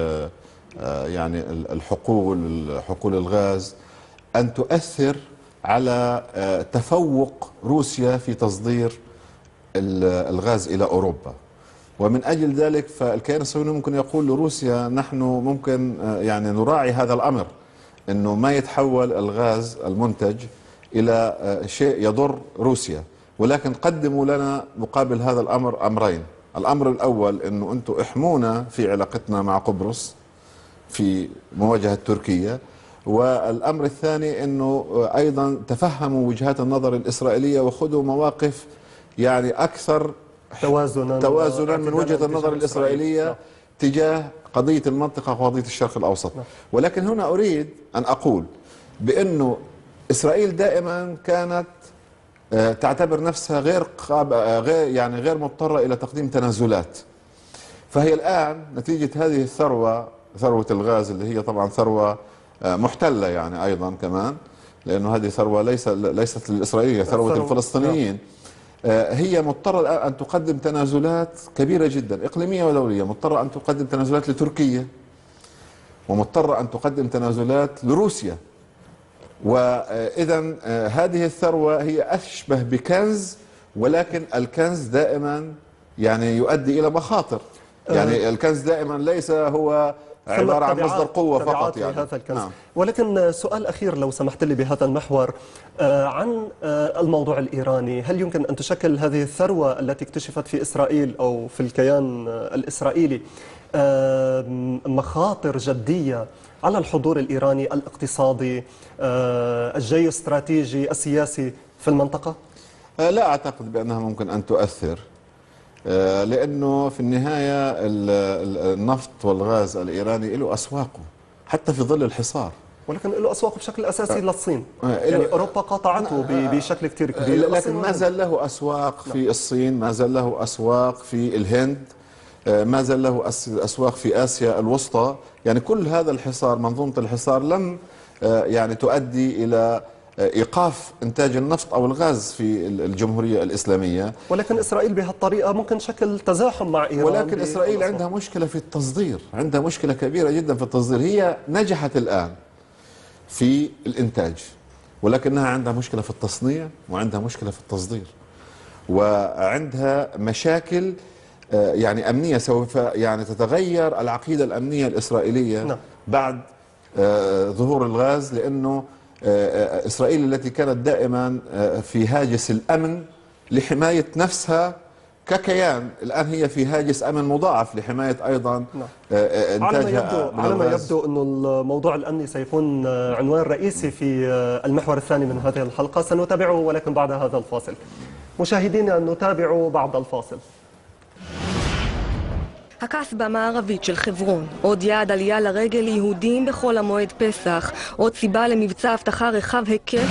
يعني حقول الغاز أن تؤثر على تفوق روسيا في تصدير الغاز إلى أوروبا، ومن أجل ذلك فالكيان الصهيوني ممكن يقول لروسيا نحن ممكن يعني نراعي هذا الأمر، أنه ما يتحول الغاز المنتج إلى شيء يضر روسيا، ولكن قدموا لنا مقابل هذا الأمر أمرين. الأمر الأول أنه أنتم احمونا في علاقتنا مع قبرص في مواجهة تركيا، والأمر الثاني أنه أيضا تفهموا وجهات النظر الإسرائيلية وخذوا مواقف يعني أكثر توازنا من وجهة النظر الإسرائيلية تجاه قضية المنطقة وقضية الشرق الأوسط. ولكن هنا أريد أن أقول بأنه إسرائيل دائما كانت تعتبر نفسها غير مضطرة إلى تقديم تنازلات، فهي الآن نتيجة هذه الثروة، ثروة الغاز اللي هي طبعا ثروة محتلة يعني أيضا كمان، لأنه هذه ثروة ليست للإسرائيلية، ثروة الفلسطينيين، هي مضطرة الآن أن تقدم تنازلات كبيرة جدا إقليمية ودولية، مضطرة أن تقدم تنازلات لتركيا، ومضطرة أن تقدم تنازلات لروسيا. وإذا هذه الثروة هي أشبه بكنز، ولكن الكنز دائما يعني يؤدي إلى مخاطر، يعني الكنز دائما ليس هو عبارة عن مصدر قوة فقط يعني. هذا الكنز. نعم. ولكن سؤال أخير لو سمحت لي بهذا المحور عن الموضوع الإيراني، هل يمكن أن تشكل هذه الثروة التي اكتشفت في إسرائيل أو في الكيان الإسرائيلي مخاطر جدية على الحضور الإيراني الاقتصادي الجيوستراتيجي السياسي في المنطقة؟ لا أعتقد بأنها ممكن أن تؤثر، لأنه في النهاية النفط والغاز الإيراني له أسواقه حتى في ظل الحصار، ولكن له أسواقه بشكل أساسي للصين، يعني أوروبا قاطعته بشكل كثير كبير، لكن ما زال له أسواق في الصين، ما زال له أسواق في الهند، ما زال له أسواق في آسيا الوسطى. يعني كل هذا الحصار، منظومة الحصار لم يعني تؤدي إلى إيقاف إنتاج النفط أو الغاز في الجمهورية الإسلامية. ولكن إسرائيل بهالطريقة ممكن شكل تزاحم مع إيران. ولكن إسرائيل عندها مشكلة في التصدير، عندها مشكلة كبيرة جدا في التصدير. هي نجحت الآن في الإنتاج، ولكنها عندها مشكلة في التصنيع وعندها مشكلة في التصدير، وعندها مشاكل يعني أمنية، سوف يعني تتغير العقيدة الأمنية الإسرائيلية بعد ظهور الغاز، لأنه إسرائيل التي كانت دائما في هاجس الأمن لحماية نفسها ككيان، الآن هي في هاجس أمن مضاعف لحماية أيضا إنتاجها. على ما يبدو أن الموضوع الأمني سيكون عنوان رئيسي في المحور الثاني من هذه الحلقة، سنتابعه ولكن بعد هذا الفاصل. مشاهدينا نتابع بعد الفاصل. הקסבה המערבית של חברון, עוד יעד עלייה לרגל ליהודים בחול המועד פסח, עוד סיבה למבצע אבטחה רחב היקף.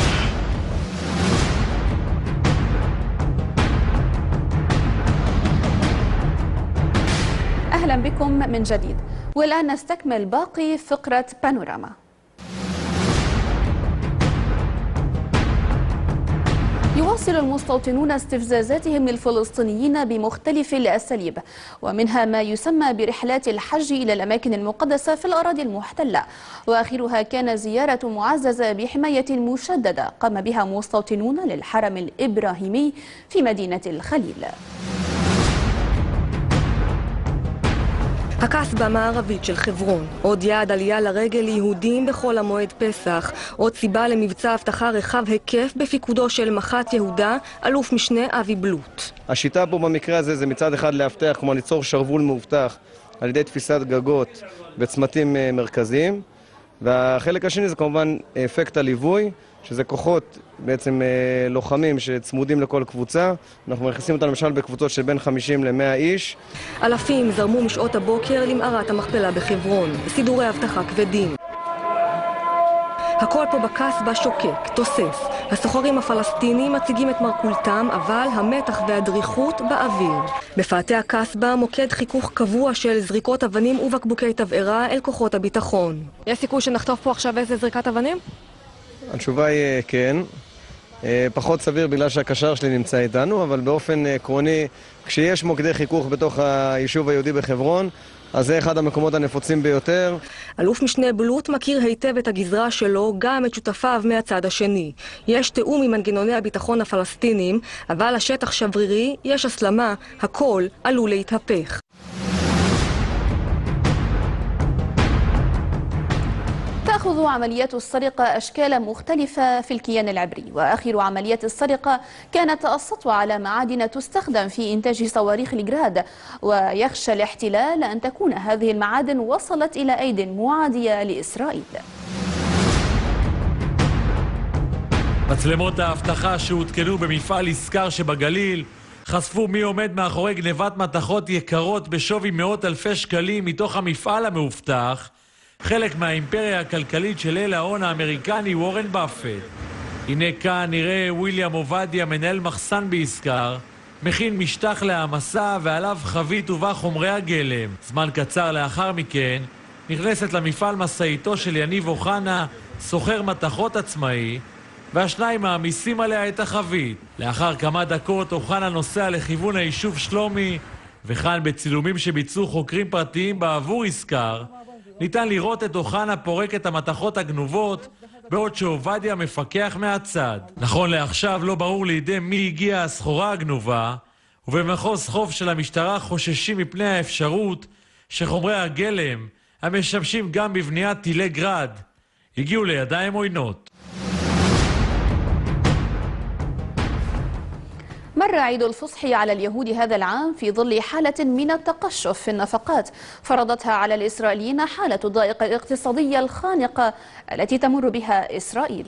أهلا بكم من جديد، والآن نستكمل باقي فقرة بانوراما. يواصل المستوطنون استفزازاتهم للفلسطينيين بمختلف الأساليب، ومنها ما يسمى برحلات الحج إلى الأماكن المقدسة في الأراضي المحتلة، وآخرها كان زيارة معززة بحماية مشددة قام بها مستوطنون للحرم الإبراهيمي في مدينة الخليل. הקסבה המערבית של חברון, עוד יעד עלייה לרגל ליהודים בחול המועד פסח, עוד סיבה למבצע אבטחה רחב היקף בפיקודו של מח"ט יהודה, אלוף משנה אבי בלוט. השיטה פה במקרה הזה זה מצד אחד לאבטח, כמו ליצור שרוול מאובטח על ידי תפיסת גגות בצמתים מרכזיים, והחלק השני זה כמובן אפקט הליווי, שזה כוחות בעצם לוחמים שצמודים לכל קבוצה. אנחנו מכניסים אותם למשל בקבוצות של בין 50 ל-100 איש. אלפים זרמו משעות הבוקר למערת המכפלה בחברון, סידורי אבטחה כבדים. הכל פה בקסבה שוקק, תוסס. הסוחרים הפלסטינים מציגים את מרכולתם, אבל המתח והדריכות באוויר. בפאתי הקסבה מוקד חיכוך קבוע של זריקות אבנים ובקבוקי תבערה אל כוחות הביטחון. יש סיכוי שנחטוף פה עכשיו איזה זריקת אבנים? התשובה היא כן. פחות סביר בגלל שהקשר שלי נמצא איתנו, אבל באופן עקרוני, כשיש מוקדי חיכוך בתוך היישוב היהודי בחברון, אז זה אחד המקומות הנפוצים ביותר. אלוף משנה בלוט מכיר היטב את הגזרה שלו, גם את שותפיו מהצד השני. יש תיאום עם מנגנוני הביטחון הפלסטינים, אבל השטח שברירי, יש הסלמה, הכל עלול להתהפך. تأخذ عمليات السرقة أشكالا مختلفة في الكيان العبري، وآخر عمليات السرقة كانت السطوة على معادن تستخدم في إنتاج صواريخ الجراد، ويخشى الاحتلال أن تكون هذه المعادن وصلت إلى أيد معادية لإسرائيل. מצלמות האבטחה שהותקנו במפעל יסקר שבגליל חשפו מי עומד מאחורי גנבת מתכות יקרות בשווי מאות אלפי שקלים מתוך המפעל המאובטח, חלק מהאימפריה הכלכלית של אל ההון האמריקני וורן באפט. הנה כאן נראה וויליאם עובדיה, מנהל מחסן ביסקר, מכין משטח להעמסה ועליו חבית ובה חומרי הגלם. זמן קצר לאחר מכן נכנסת למפעל מסעיתו של יניב אוחנה, סוחר מתכות עצמאי, והשניים מעמיסים עליה את החבית. לאחר כמה דקות אוחנה נוסע לכיוון היישוב שלומי, וכאן בצילומים שביצעו חוקרים פרטיים בעבור יסקר, ניתן לראות את אוחנה פורק את המתכות הגנובות, בעוד שעובדיה מפקח מהצד. נכון לעכשיו לא ברור לידי מי הגיעה הסחורה הגנובה, ובמחוז חוף של המשטרה חוששים מפני האפשרות שחומרי הגלם, המשמשים גם בבניית טילי גרד, הגיעו לידיים עוינות. مر عيد الفصح على اليهود هذا العام في ظل حالة من التقشف في النفقات فرضتها على الإسرائيليين حالة الضائقة الاقتصادية الخانقة التي تمر بها إسرائيل.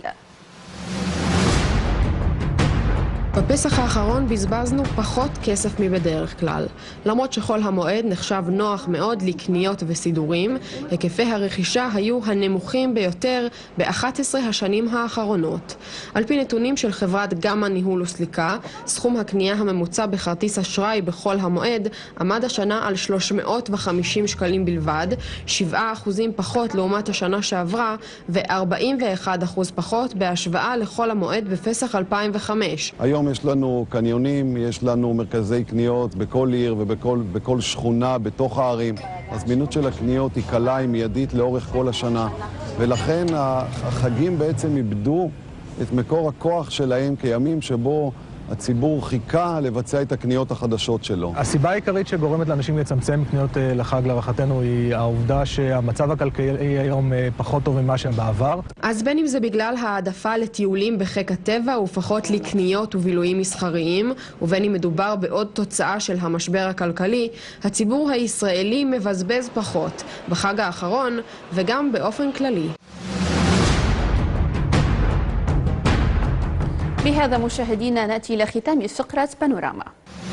בפסח האחרון בזבזנו פחות כסף מבדרך כלל. למרות שחול המועד נחשב נוח מאוד לקניות וסידורים, היקפי הרכישה היו הנמוכים ביותר ב-11 השנים האחרונות. על פי נתונים של חברת גמא ניהול וסליקה, סכום הקנייה הממוצע בכרטיס אשראי בחול המועד עמד השנה על 350 שקלים בלבד, 7% פחות לעומת השנה שעברה ו-41% פחות בהשוואה לחול המועד בפסח 2005. היום יש לנו קניונים, יש לנו מרכזי קניות בכל עיר ובכל שכונה בתוך הערים. הזמינות של הקניות היא קלה, היא מיידית לאורך כל השנה, ולכן החגים בעצם איבדו את מקור הכוח שלהם כימים שבו הציבור חיכה לבצע את הקניות החדשות שלו. הסיבה העיקרית שגורמת לאנשים לצמצם קניות לחג להערכתנו היא העובדה שהמצב הכלכלי היום פחות טוב ממה שהם בעבר. אז בין אם זה בגלל העדפה לטיולים בחיק הטבע ופחות לקניות ובילויים מסחריים, ובין אם מדובר בעוד תוצאה של המשבר הכלכלי, הציבור הישראלי מבזבז פחות בחג האחרון וגם באופן כללי. بهذا مشاهدينا نأتي إلى ختام فقرة بانوراما.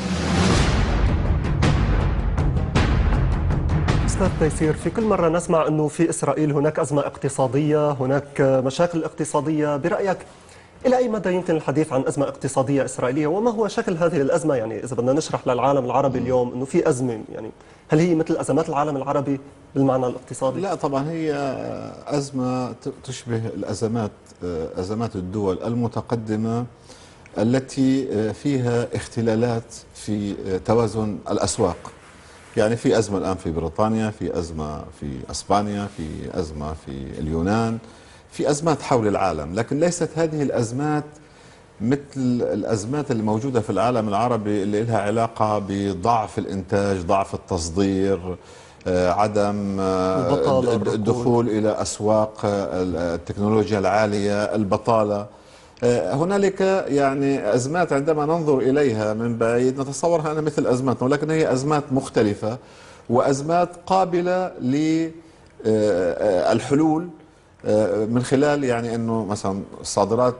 أستاذ تيسير، في كل مرة نسمع أنه في إسرائيل هناك أزمة اقتصادية، هناك مشاكل اقتصادية. برأيك إلى أي مدى يمكن الحديث عن أزمة اقتصادية إسرائيلية؟ وما هو شكل هذه الأزمة؟ يعني إذا بدنا نشرح للعالم العربي اليوم أنه في أزمة، يعني هل هي مثل أزمات العالم العربي بالمعنى الاقتصادي؟ لا طبعا، هي أزمة تشبه الأزمات، أزمات الدول المتقدمة التي فيها اختلالات في توازن الأسواق. يعني في أزمة الآن في بريطانيا، في أزمة في أسبانيا، في أزمة في اليونان، في أزمات حول العالم، لكن ليست هذه الأزمات مثل الأزمات اللي موجودة في العالم العربي اللي لها علاقة بضعف الإنتاج، ضعف التصدير، عدم الدخول إلى أسواق التكنولوجيا العالية، البطالة. هنالك يعني أزمات عندما ننظر إليها من بعيد نتصورها أنها مثل أزماتنا، ولكن هي أزمات مختلفة وأزمات قابلة للحلول من خلال يعني أنه مثلا صادرات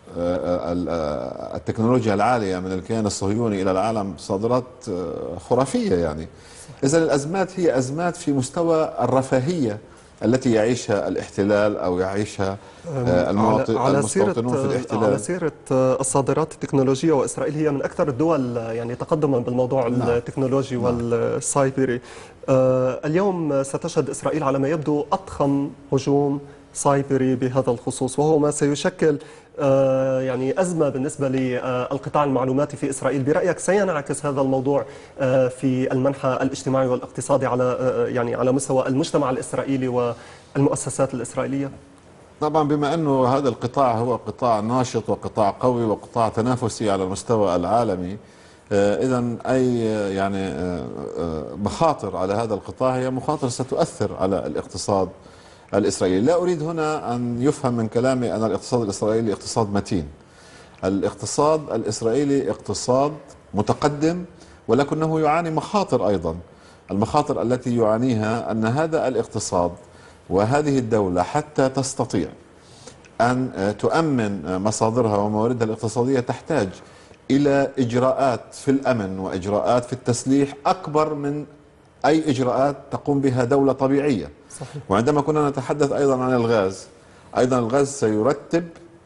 التكنولوجيا العالية من الكيان الصهيوني إلى العالم صادرات خرافية. يعني إذن الأزمات هي أزمات في مستوى الرفاهية التي يعيشها الاحتلال أو يعيشها المستوطنون في الاحتلال. على سيرة الصادرات التكنولوجية، وإسرائيل هي من أكثر الدول يعني تقدما بالموضوع التكنولوجي والسايبري. اليوم ستشهد إسرائيل على ما يبدو أضخم هجوم سايبري بهذا الخصوص، وهو ما سيشكل يعني أزمة بالنسبة للقطاع المعلوماتي في إسرائيل. برأيك سينعكس هذا الموضوع في المنحى الاجتماعي والاقتصادي على يعني على مستوى المجتمع الإسرائيلي والمؤسسات الإسرائيلية؟ طبعا بما أنه هذا القطاع هو قطاع ناشط وقطاع قوي وقطاع تنافسي على المستوى العالمي، إذن أي يعني مخاطر على هذا القطاع هي مخاطر ستؤثر على الاقتصاد الإسرائيلي. لا أريد هنا أن يفهم من كلامي أن الاقتصاد الإسرائيلي اقتصاد متين. الاقتصاد الإسرائيلي اقتصاد متقدم، ولكنه يعاني مخاطر أيضا. المخاطر التي يعانيها أن هذا الاقتصاد وهذه الدولة حتى تستطيع أن تؤمن مصادرها ومواردها الاقتصادية تحتاج إلى إجراءات في الأمن وإجراءات في التسليح أكبر من أي إجراءات تقوم بها دولة طبيعية. صحيح. وعندما كنا نتحدث أيضا عن الغاز، أيضا الغاز سيرتب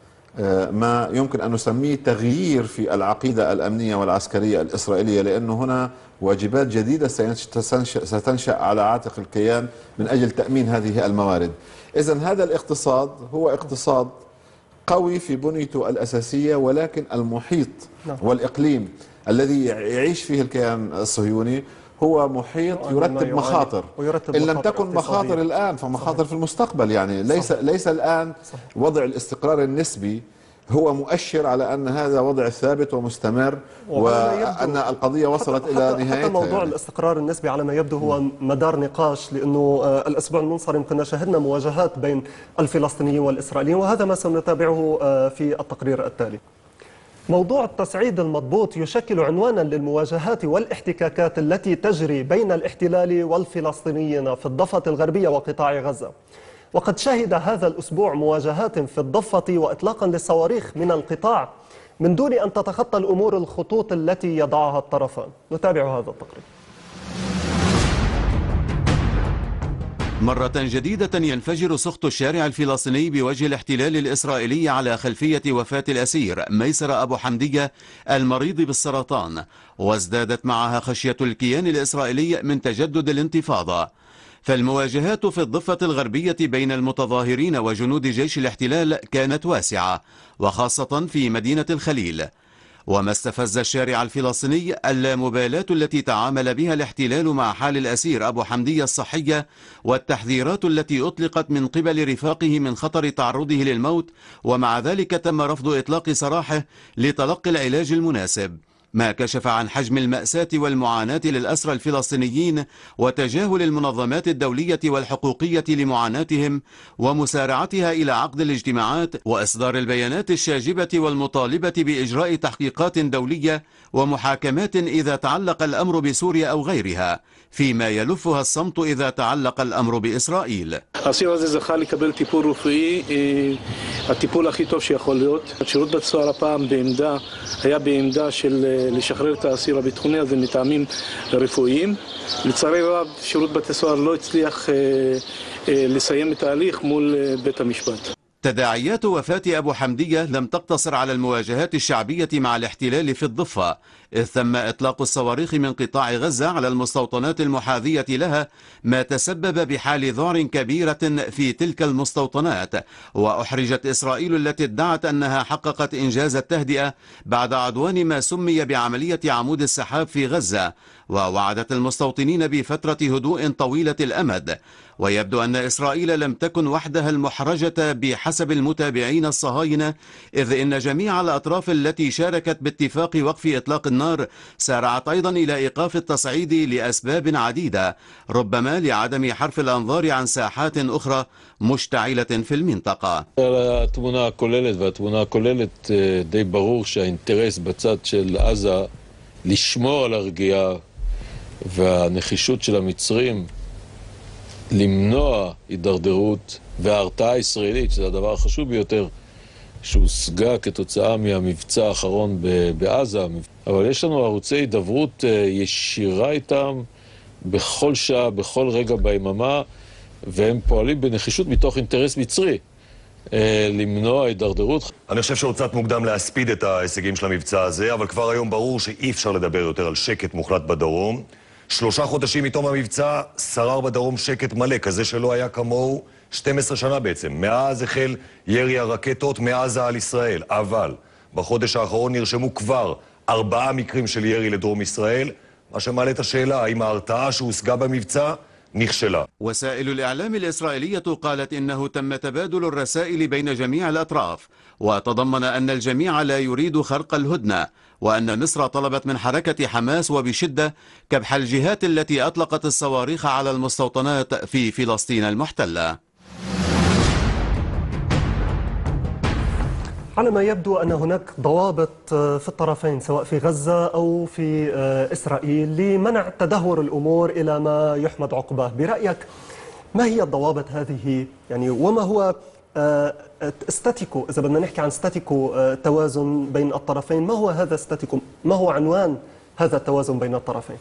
ما يمكن أن نسميه تغيير في العقيدة الأمنية والعسكرية الإسرائيلية، لأنه هنا واجبات جديدة ستنشأ على عاتق الكيان من أجل تأمين هذه الموارد. إذن هذا الاقتصاد هو اقتصاد قوي في بنيته الأساسية، ولكن المحيط والإقليم الذي يعيش فيه الكيان الصهيوني هو محيط يرتب مخاطر، إن لم تكن مخاطر الآن فمخاطر في المستقبل. يعني ليس الآن وضع الاستقرار النسبي هو مؤشر على أن هذا وضع ثابت ومستمر وأن القضية وصلت إلى نهايتها. حتى موضوع الاستقرار النسبي على ما يبدو هو مدار نقاش، لأنه الأسبوع المنصرم كنا شهدنا مواجهات بين الفلسطينيين والإسرائيليين، وهذا ما سنتابعه في التقرير التالي. موضوع التصعيد المضبوط يشكل عنوانا للمواجهات والاحتكاكات التي تجري بين الاحتلال والفلسطينيين في الضفة الغربية وقطاع غزة. وقد شهد هذا الأسبوع مواجهات في الضفة وإطلاقا للصواريخ من القطاع من دون أن تتخطى الأمور الخطوط التي يضعها الطرفان. نتابع هذا التقرير. مرة جديدة ينفجر سخط الشارع الفلسطيني بوجه الاحتلال الإسرائيلي على خلفية وفاة الأسير ميسر أبو حمدية المريض بالسرطان، وازدادت معها خشية الكيان الإسرائيلي من تجدد الانتفاضة. فالمواجهات في الضفة الغربية بين المتظاهرين وجنود جيش الاحتلال كانت واسعة، وخاصة في مدينة الخليل. وما استفز الشارع الفلسطيني اللامبالاة التي تعامل بها الاحتلال مع حال الأسير أبو حمدية الصحية، والتحذيرات التي أطلقت من قبل رفاقه من خطر تعرضه للموت، ومع ذلك تم رفض إطلاق سراحه لتلقي العلاج المناسب، ما كشف عن حجم المأساة والمعاناة للأسرى الفلسطينيين وتجاهل المنظمات الدولية والحقوقية لمعاناتهم ومسارعتها إلى عقد الاجتماعات وإصدار البيانات الشاجبة والمطالبة بإجراء تحقيقات دولية ومحاكمات إذا تعلق الأمر بسوريا أو غيرها، فيما يلفها الصمت إذا تعلق الأمر בإسرائيل. האסיר הזה זכה לקבל טיפול רפואי, הטיפול הכי טוב שיכול להיות. שירות בתי הסוהר הפעם היה בעמדה של לשחרר את האסיר הביטחוני הזה מטעמים רפואיים. לצערי רב שירות בתי הסוהר לא הצליח לסיים את ההליך מול בית המשפט. تداعيات وفاة أبو حمدية لم تقتصر على المواجهات الشعبية مع الاحتلال في الضفة، إذ تم إطلاق الصواريخ من قطاع غزة على المستوطنات المحاذية لها، ما تسبب بحال ذعر كبيرة في تلك المستوطنات. وأحرجت إسرائيل التي ادعت أنها حققت إنجاز التهدئة بعد عدوان ما سمي بعملية عمود السحاب في غزة، ووعدت المستوطنين بفترة هدوء طويلة الأمد. ويبدو أن إسرائيل لم تكن وحدها المحرجة بحسب المتابعين الصهاينة، إذ إن جميع الأطراف التي شاركت باتفاق وقف إطلاق النار سارعت أيضا إلى إيقاف التصعيد لأسباب عديدة، ربما لعدم حرف الأنظار عن ساحات أخرى مشتعلة في المنطقة. התמונה הכוללת, והתמונה הכוללת די ברור שהאינטרס בצד של עזה לשמור על הרגיעה והנחישות של המצרים למנוע הידרדרות, וההרתעה הישראלית, שזה הדבר החשוב ביותר, שהושגה כתוצאה מהמבצע האחרון בעזה. אבל יש לנו ערוצי הידברות ישירה איתם בכל שעה, בכל רגע ביממה, והם פועלים בנחישות מתוך אינטרס מצרי למנוע הידרדרות. אני חושב שעוד קצת מוקדם להספיד את ההישגים של המבצע הזה, אבל כבר היום ברור שאי אפשר לדבר יותר על שקט מוחלט בדרום. 3 חודשים מתום המבצע שרר בדרום שקט מלא, כזה שלא היה כמוהו 12 שנה בעצם. מאז החל ירי הרקטות מעזה על ישראל, אבל בחודש האחרון נרשמו כבר 4 מקרים של ירי לדרום ישראל, מה שמעלה את השאלה האם ההרתעה שהושגה במבצע נכשלה. وسائل الإعلام الإسرائيلية قالت إنه تم تبادل الرسائل بين جميع الأطراف، وتضمن أن الجميع لا يريد خرق الهدنة، وأن مصر طلبت من حركة حماس وبشدة كبح الجهات التي أطلقت الصواريخ على المستوطنات في فلسطين المحتلة. على ما يبدو أن هناك ضوابط في الطرفين سواء في غزة أو في إسرائيل لمنع تدهور الأمور إلى ما يحمد عقباه. برأيك ما هي الضوابط هذه؟ يعني وما هو استاتيكو، إذا بدنا نحكي عن استاتيكو توازن بين الطرفين، ما هو هذا استاتيكو؟ ما هو عنوان هذا التوازن بين الطرفين؟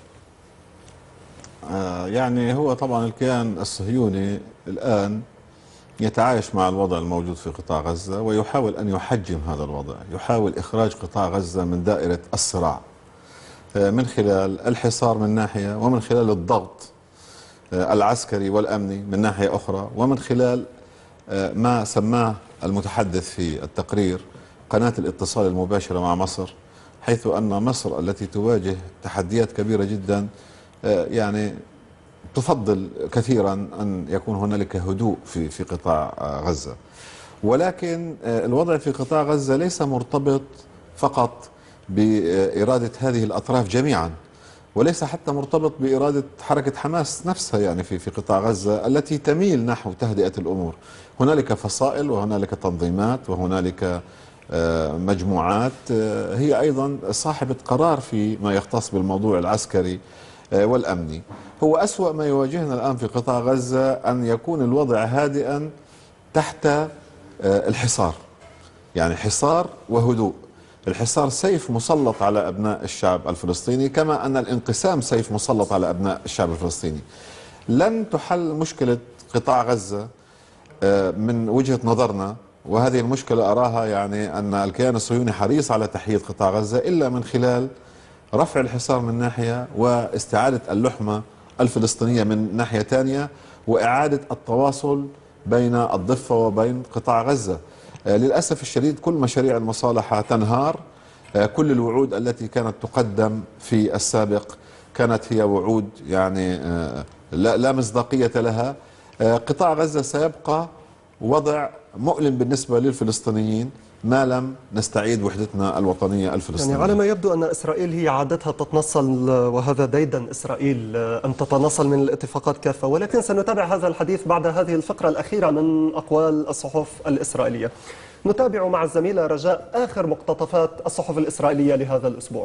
يعني هو طبعا الكيان الصهيوني الآن يتعايش مع الوضع الموجود في قطاع غزة ويحاول أن يحجم هذا الوضع، يحاول إخراج قطاع غزة من دائرة الصراع من خلال الحصار من ناحية، ومن خلال الضغط العسكري والأمني من ناحية أخرى، ومن خلال ما سماه المتحدث في التقرير قناة الاتصال المباشرة مع مصر، حيث أن مصر التي تواجه تحديات كبيرة جدا يعني تفضل كثيرا أن يكون هنالك هدوء في قطاع غزة. ولكن الوضع في قطاع غزة ليس مرتبط فقط بإرادة هذه الأطراف جميعا، وليس حتى مرتبط بإرادة حركة حماس نفسها يعني في قطاع غزة التي تميل نحو تهدئة الأمور. هنالك فصائل وهنالك تنظيمات وهنالك مجموعات هي أيضا صاحبة قرار فيما يختص بالموضوع العسكري والأمني. هو أسوأ ما يواجهنا الآن في قطاع غزة أن يكون الوضع هادئا تحت الحصار، يعني حصار وهدوء. الحصار سيف مسلط على أبناء الشعب الفلسطيني، كما أن الانقسام سيف مسلط على أبناء الشعب الفلسطيني. لن تحل مشكلة قطاع غزة من وجهة نظرنا، وهذه المشكلة أراها يعني أن الكيان الصهيوني حريص على تحييد قطاع غزة، إلا من خلال رفع الحصار من ناحية واستعادة اللحمة الفلسطينية من ناحية ثانية، وإعادة التواصل بين الضفة وبين قطاع غزة. للأسف الشديد كل مشاريع المصالحة تنهار كل الوعود التي كانت تقدم في السابق كانت هي وعود يعني لا مصداقية لها. قطاع غزة سيبقى وضع مؤلم بالنسبة للفلسطينيين ما لم نستعيد وحدتنا الوطنية الفلسطينية. يعني على ما يبدو أن إسرائيل هي عادتها تتنصل، وهذا ديدن إسرائيل أن تتنصل من الاتفاقات كافة، ولكن سنتابع هذا الحديث بعد هذه الفقرة الأخيرة من أقوال الصحف الإسرائيلية. نتابع مع الزميلة رجاء آخر مقتطفات الصحف الإسرائيلية لهذا الأسبوع.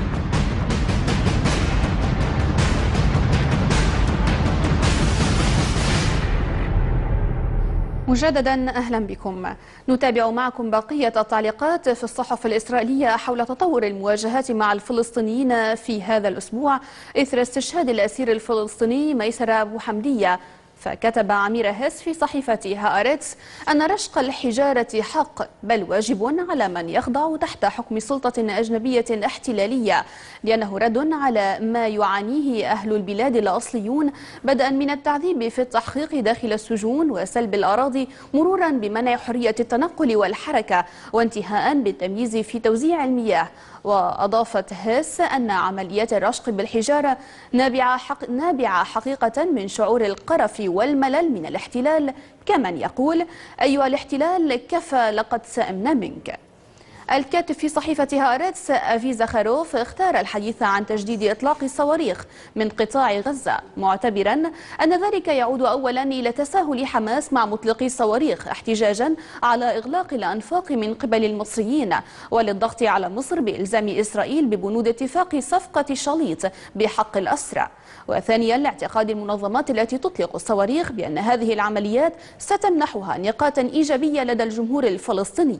مجددا أهلا بكم. نتابع معكم بقية التعليقات في الصحف الإسرائيلية حول تطور المواجهات مع الفلسطينيين في هذا الأسبوع إثر استشهاد الأسير الفلسطيني ميسر أبو حمدية. فكتب عمير هيس في صحيفة هآرتس أن رشق الحجارة حق، بل واجب على من يخضع تحت حكم سلطة أجنبية احتلالية، لأنه رد على ما يعانيه أهل البلاد الأصليون، بدءا من التعذيب في التحقيق داخل السجون وسلب الأراضي، مرورا بمنع حرية التنقل والحركة، وانتهاء بالتمييز في توزيع المياه. وأضافت هيس أن عمليات الرشق بالحجارة نابعة حقيقة من شعور القرف والملل من الاحتلال، كمن يقول: أيها الاحتلال كفى لقد سئمنا منك. الكاتب في صحيفة هآرتس أفي زخاروف اختار الحديث عن تجديد إطلاق الصواريخ من قطاع غزة، معتبرا أن ذلك يعود أولا إلى تساهل حماس مع مطلقي الصواريخ، احتجاجا على إغلاق الأنفاق من قبل المصريين، وللضغط على مصر بإلزام إسرائيل ببنود اتفاق صفقة شليط بحق الأسرى. وثانيا لاعتقاد المنظمات التي تطلق الصواريخ بأن هذه العمليات ستمنحها نقاطا إيجابية لدى الجمهور الفلسطيني.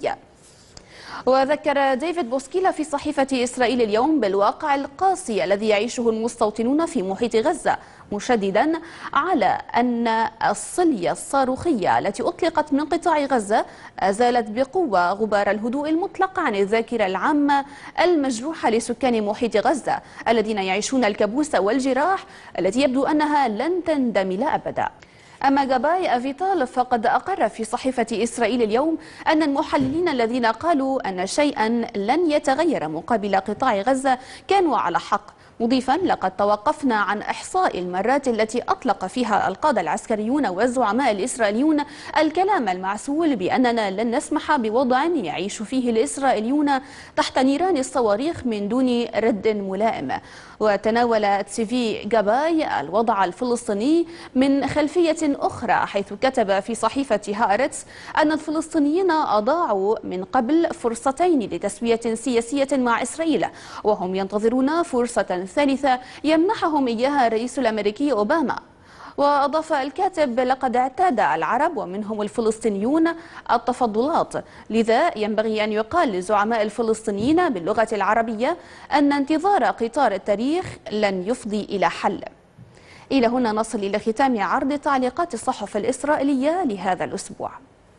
وذكر ديفيد بوسكيلا في صحيفة إسرائيل اليوم بالواقع القاسي الذي يعيشه المستوطنون في محيط غزة، مشددا على أن الصلية الصاروخية التي أطلقت من قطاع غزة أزالت بقوة غبار الهدوء المطلق عن الذاكرة العامة المجروحة لسكان محيط غزة الذين يعيشون الكابوس والجراح التي يبدو أنها لن تندمل أبدا. أما جاباي أفيتال فقد أقر في صحيفة إسرائيل اليوم أن المحللين الذين قالوا أن شيئا لن يتغير مقابل قطاع غزة كانوا على حق، مضيفا: لقد توقفنا عن إحصاء المرات التي أطلق فيها القادة العسكريون والزعماء الإسرائيليون الكلام المعسول بأننا لن نسمح بوضع يعيش فيه الإسرائيليون تحت نيران الصواريخ من دون رد ملائم. وتناول تسيفي جاباي الوضع الفلسطيني من خلفية أخرى، حيث كتب في صحيفة هآرتس أن الفلسطينيين أضاعوا من قبل فرصتين لتسوية سياسية مع إسرائيل، وهم ينتظرون فرصة ثالثة يمنحهم إياها الرئيس الأمريكي أوباما. وأضاف الكاتب: لقد اعتاد العرب ومنهم الفلسطينيون التفضلات، لذا ينبغي أن يقال للزعماء الفلسطينيين باللغة العربية أن انتظار قطار التاريخ لن يفضي إلى حل. إلى هنا نصل إلى ختام عرض تعليقات الصحف الإسرائيلية لهذا الأسبوع.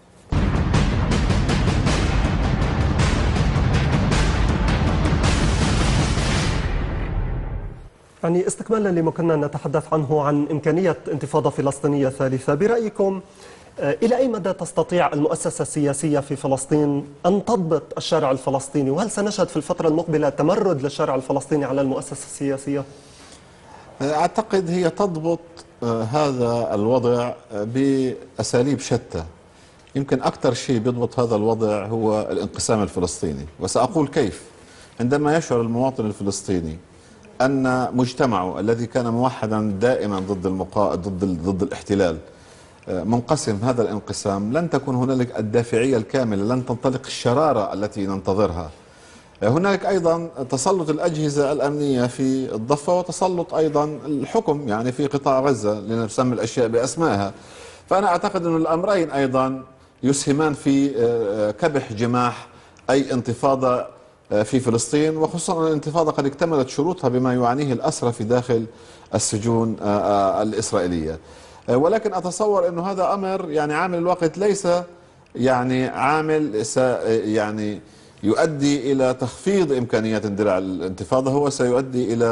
يعني استكمالا لما كنا نتحدث عنه عن إمكانية انتفاضة فلسطينية ثالثة، برأيكم إلى أي مدى تستطيع المؤسسة السياسية في فلسطين أن تضبط الشارع الفلسطيني؟ وهل سنشهد في الفترة المقبلة تمرد للشارع الفلسطيني على المؤسسة السياسية؟ أعتقد هي تضبط هذا الوضع بأساليب شتى. يمكن أكثر شيء بيضبط هذا الوضع هو الانقسام الفلسطيني، وسأقول كيف. عندما يشعر المواطن الفلسطيني أن مجتمعه الذي كان موحدا دائما ضد الاحتلال منقسم، هذا الانقسام لن تكون هنالك الدافعية الكاملة، لن تنطلق الشرارة التي ننتظرها. هناك أيضا تسلط الأجهزة الأمنية في الضفة، وتسلط أيضا الحكم يعني في قطاع غزة، لنسمي الأشياء بأسمائها. فأنا أعتقد أن الأمرين أيضا يسهمان في كبح جماح أي انتفاضة في فلسطين، وخصوصا أن الانتفاضة قد اكتملت شروطها بما يعانيه الأسرى في داخل السجون الإسرائيلية. ولكن أتصور أنه هذا أمر يعني عامل الوقت ليس يعني عامل يعني يؤدي إلى تخفيض إمكانيات اندلاع الانتفاضة، هو سيؤدي إلى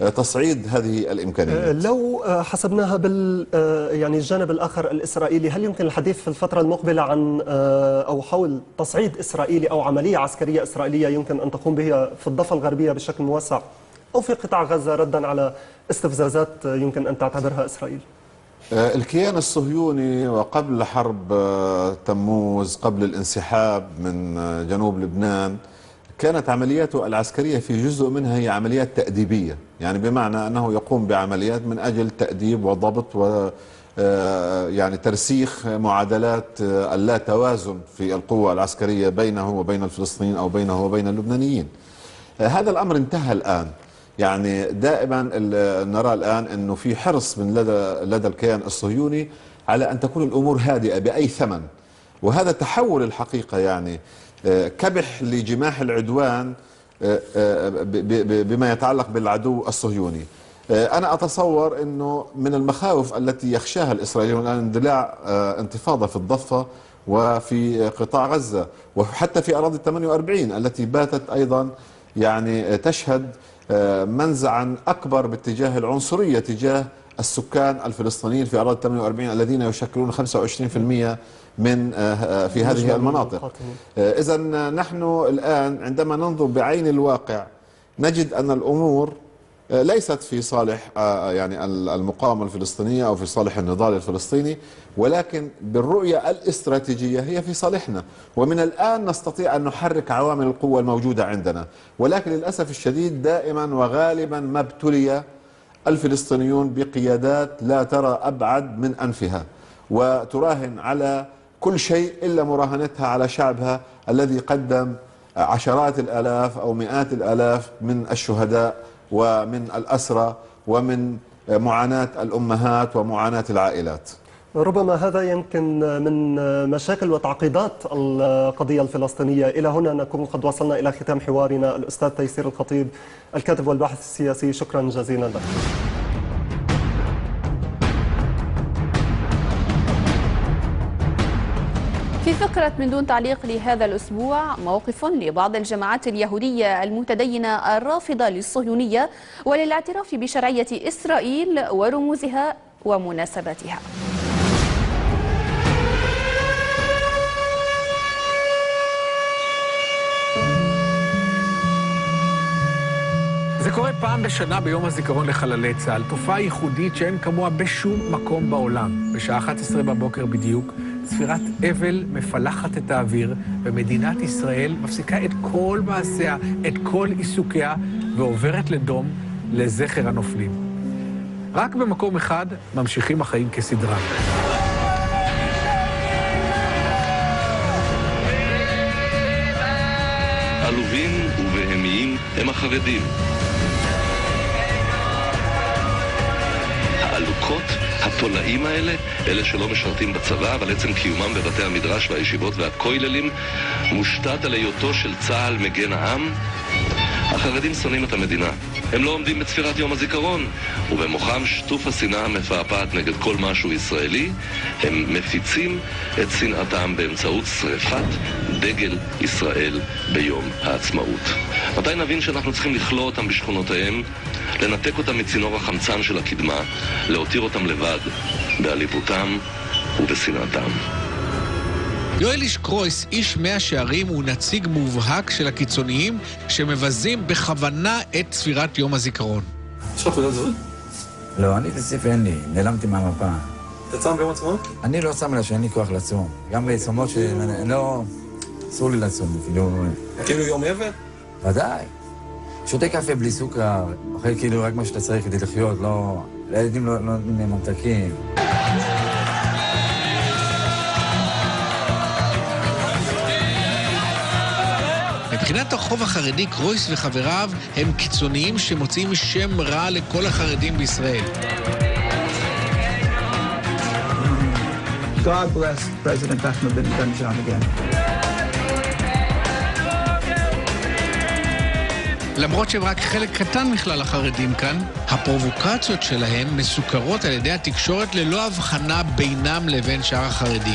تصعيد هذه الإمكانيات. لو حسبناها يعني الجانب الآخر الإسرائيلي، هل يمكن الحديث في الفترة المقبلة عن أو حول تصعيد إسرائيلي أو عملية عسكرية إسرائيلية يمكن أن تقوم بها في الضفة الغربية بشكل موسع أو في قطاع غزة ردا على استفزازات يمكن أن تعتبرها إسرائيل؟ الكيان الصهيوني وقبل حرب تموز، قبل الانسحاب من جنوب لبنان، كانت عملياته العسكرية في جزء منها هي عمليات تأديبية، يعني بمعنى أنه يقوم بعمليات من أجل تأديب وضبط و يعني ترسيخ معادلات اللا توازن في القوة العسكرية بينه وبين الفلسطينيين أو بينه وبين اللبنانيين. هذا الأمر انتهى الآن. يعني دائما نرى الآن أنه في حرص من لدى الكيان الصهيوني على أن تكون الأمور هادئة بأي ثمن، وهذا تحول الحقيقة، يعني كبح لجماح العدوان بما يتعلق بالعدو الصهيوني. أنا أتصور أنه من المخاوف التي يخشاها الإسرائيليون الآن اندلاع انتفاضة في الضفة وفي قطاع غزة وحتى في أراضي 48 التي باتت أيضا يعني تشهد منزعا أكبر باتجاه العنصرية تجاه السكان الفلسطينيين في أراضي 48 الذين يشكلون 25% من في هذه المناطق. إذا نحن الآن عندما ننظر بعين الواقع نجد أن الأمور ليست في صالح يعني المقاومة الفلسطينية أو في صالح النضال الفلسطيني، ولكن بالرؤية الاستراتيجية هي في صالحنا، ومن الآن نستطيع أن نحرك عوامل القوة الموجودة عندنا. ولكن للأسف الشديد دائما وغالبا ما ابتلي الفلسطينيون بقيادات لا ترى أبعد من أنفها وتراهن على كل شيء إلا مراهنتها على شعبها الذي قدم عشرات الآلاف أو مئات الآلاف من الشهداء ومن الأسرى ومن معاناة الأمهات ومعاناة العائلات. ربما هذا يمكن من مشاكل وتعقيدات القضية الفلسطينية. إلى هنا نكون قد وصلنا إلى ختام حوارنا. الأستاذ تيسير الخطيب، الكاتب والباحث السياسي، شكرا جزيلا لك. في فقرة من دون تعليق لهذا الأسبوع، موقف لبعض الجماعات اليهودية المتدينة الرافضة للصهيونية وللاعتراف بشرعية إسرائيل ورموزها ومناسباتها. זה קורה פעם בשנה ביום הזיכרון לחללי צה"ל, תופעה ייחודית שאין כמוה בשום מקום בעולם. בשעה 11 בבוקר בדיוק, ספירת אבל מפלחת את האוויר, ומדינת ישראל מפסיקה את כל מעשיה, את כל עיסוקיה, ועוברת לדום לזכר הנופלים. רק במקום אחד ממשיכים החיים כסדרם. עלובים ובהמיים הם החרדים. העלוקות, התולעים האלה, אלה שלא משרתים בצבא, אבל עצם קיומם בבתי המדרש והישיבות והכוללים מושתת על היותו של צה"ל מגן העם. החרדים שונאים את המדינה. הם לא עומדים בצפירת יום הזיכרון, ובמוחם שטוף השנאה המפעפעת נגד כל משהו ישראלי. הם מפיצים את שנאתם באמצעות שריפת דגל ישראל ביום העצמאות. מתי נבין שאנחנו צריכים לכלוא אותם בשכונותיהם, לנתק אותם מצינור החמצן של הקדמה, להותיר אותם לבד בעליבותם ובשנאתם. יואל איש קרויס, איש 100 שערים, הוא נציג מובהק של הקיצוניים שמבזים בכוונה את צפירת יום הזיכרון. יש לך תעודת זהות? לא, אני תסיף אין לי, נעלמתי מהמפה. אתה צם ביום עצמאות? אני לא שם לה שאין לי כוח לצום. גם בעצמות שלא... אסור לי לצום, כאילו יום אבל? ודאי. שותה קפה בלי סוכר, אוכל כאילו רק מה שאתה צריך כדי לחיות, לא... לילדים לא נותנים ממתקים. מבחינת הרחוב החרדי, קרויס וחבריו הם קיצוניים שמוצאים שם רע לכל החרדים בישראל. God bless President Ahmed Benjamin again. למרות שהם רק חלק קטן מכלל החרדים כאן, הפרובוקציות שלהם מסוכרות על ידי התקשורת ללא הבחנה בינם לבין שאר החרדים.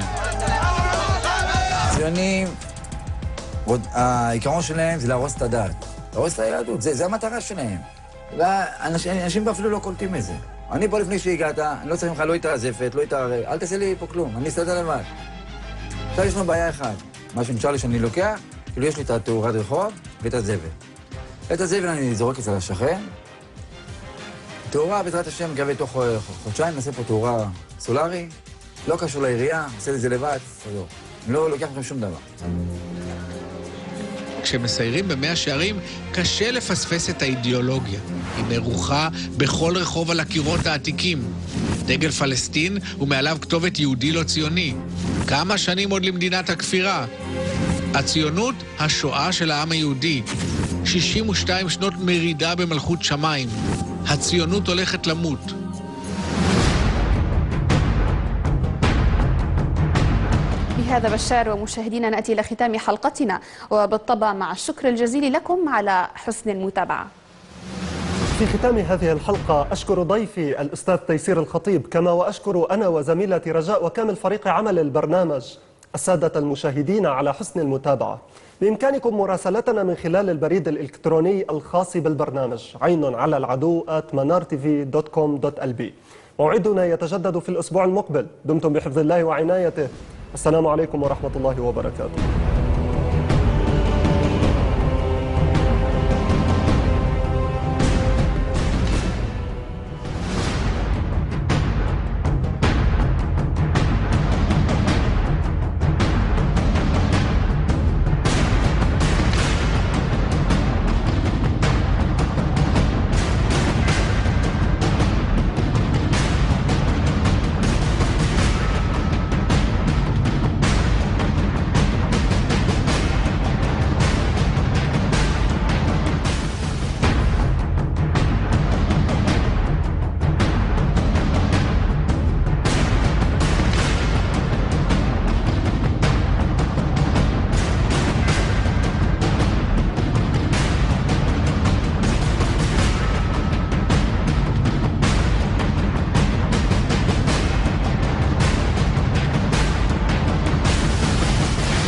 ציונים, העיקרון שלהם זה להרוס את הדת, להרוס את היהדות, זה המטרה שלהם. ואנשים אפילו לא קולטים את זה. אני פה לפני שהגעת, אני לא צריך ממך לא את הזפת, לא את אל תעשה לי פה כלום, אני אסתדר לבד. עכשיו יש לנו בעיה אחת, מה שנשאר לי שאני לוקח, כאילו יש לי את התאורת רחוב ואת הזבל. את הזבל אני זורק אצל השכן. תאורה, בעזרת השם, מקווה תוך חודשיים, נעשה פה תאורה סולארי, לא קשור לעירייה, עושה את זה לבד, תעזור. אני לא לוקח לכם שום דבר. כשמסיירים במאה שערים, קשה לפספס את האידיאולוגיה. היא מרוחה בכל רחוב על הקירות העתיקים. דגל פלסטין ומעליו כתובת יהודי לא ציוני. כמה שנים עוד למדינת הכפירה? הציונות, השואה של העם היהודי. 62 שנות מרידה במלכות שמיים. הציונות הולכת למות. بهذا بشار ومشاهدينا نأتي إلى ختام حلقتنا وبالطبع مع الشكر الجزيل لكم على حسن المتابعة. في ختام هذه الحلقة أشكر ضيفي الأستاذ تيسير الخطيب، كما وأشكر أنا وزميلتي رجاء وكامل فريق عمل البرنامج السادة المشاهدين على حسن المتابعة. بإمكانكم مراسلتنا من خلال البريد الإلكتروني الخاص بالبرنامج عين على العدو @manartv.com.lb. موعدنا يتجدد في الأسبوع المقبل. دمتم بحفظ الله وعنايته. السلام عليكم ورحمة الله وبركاته.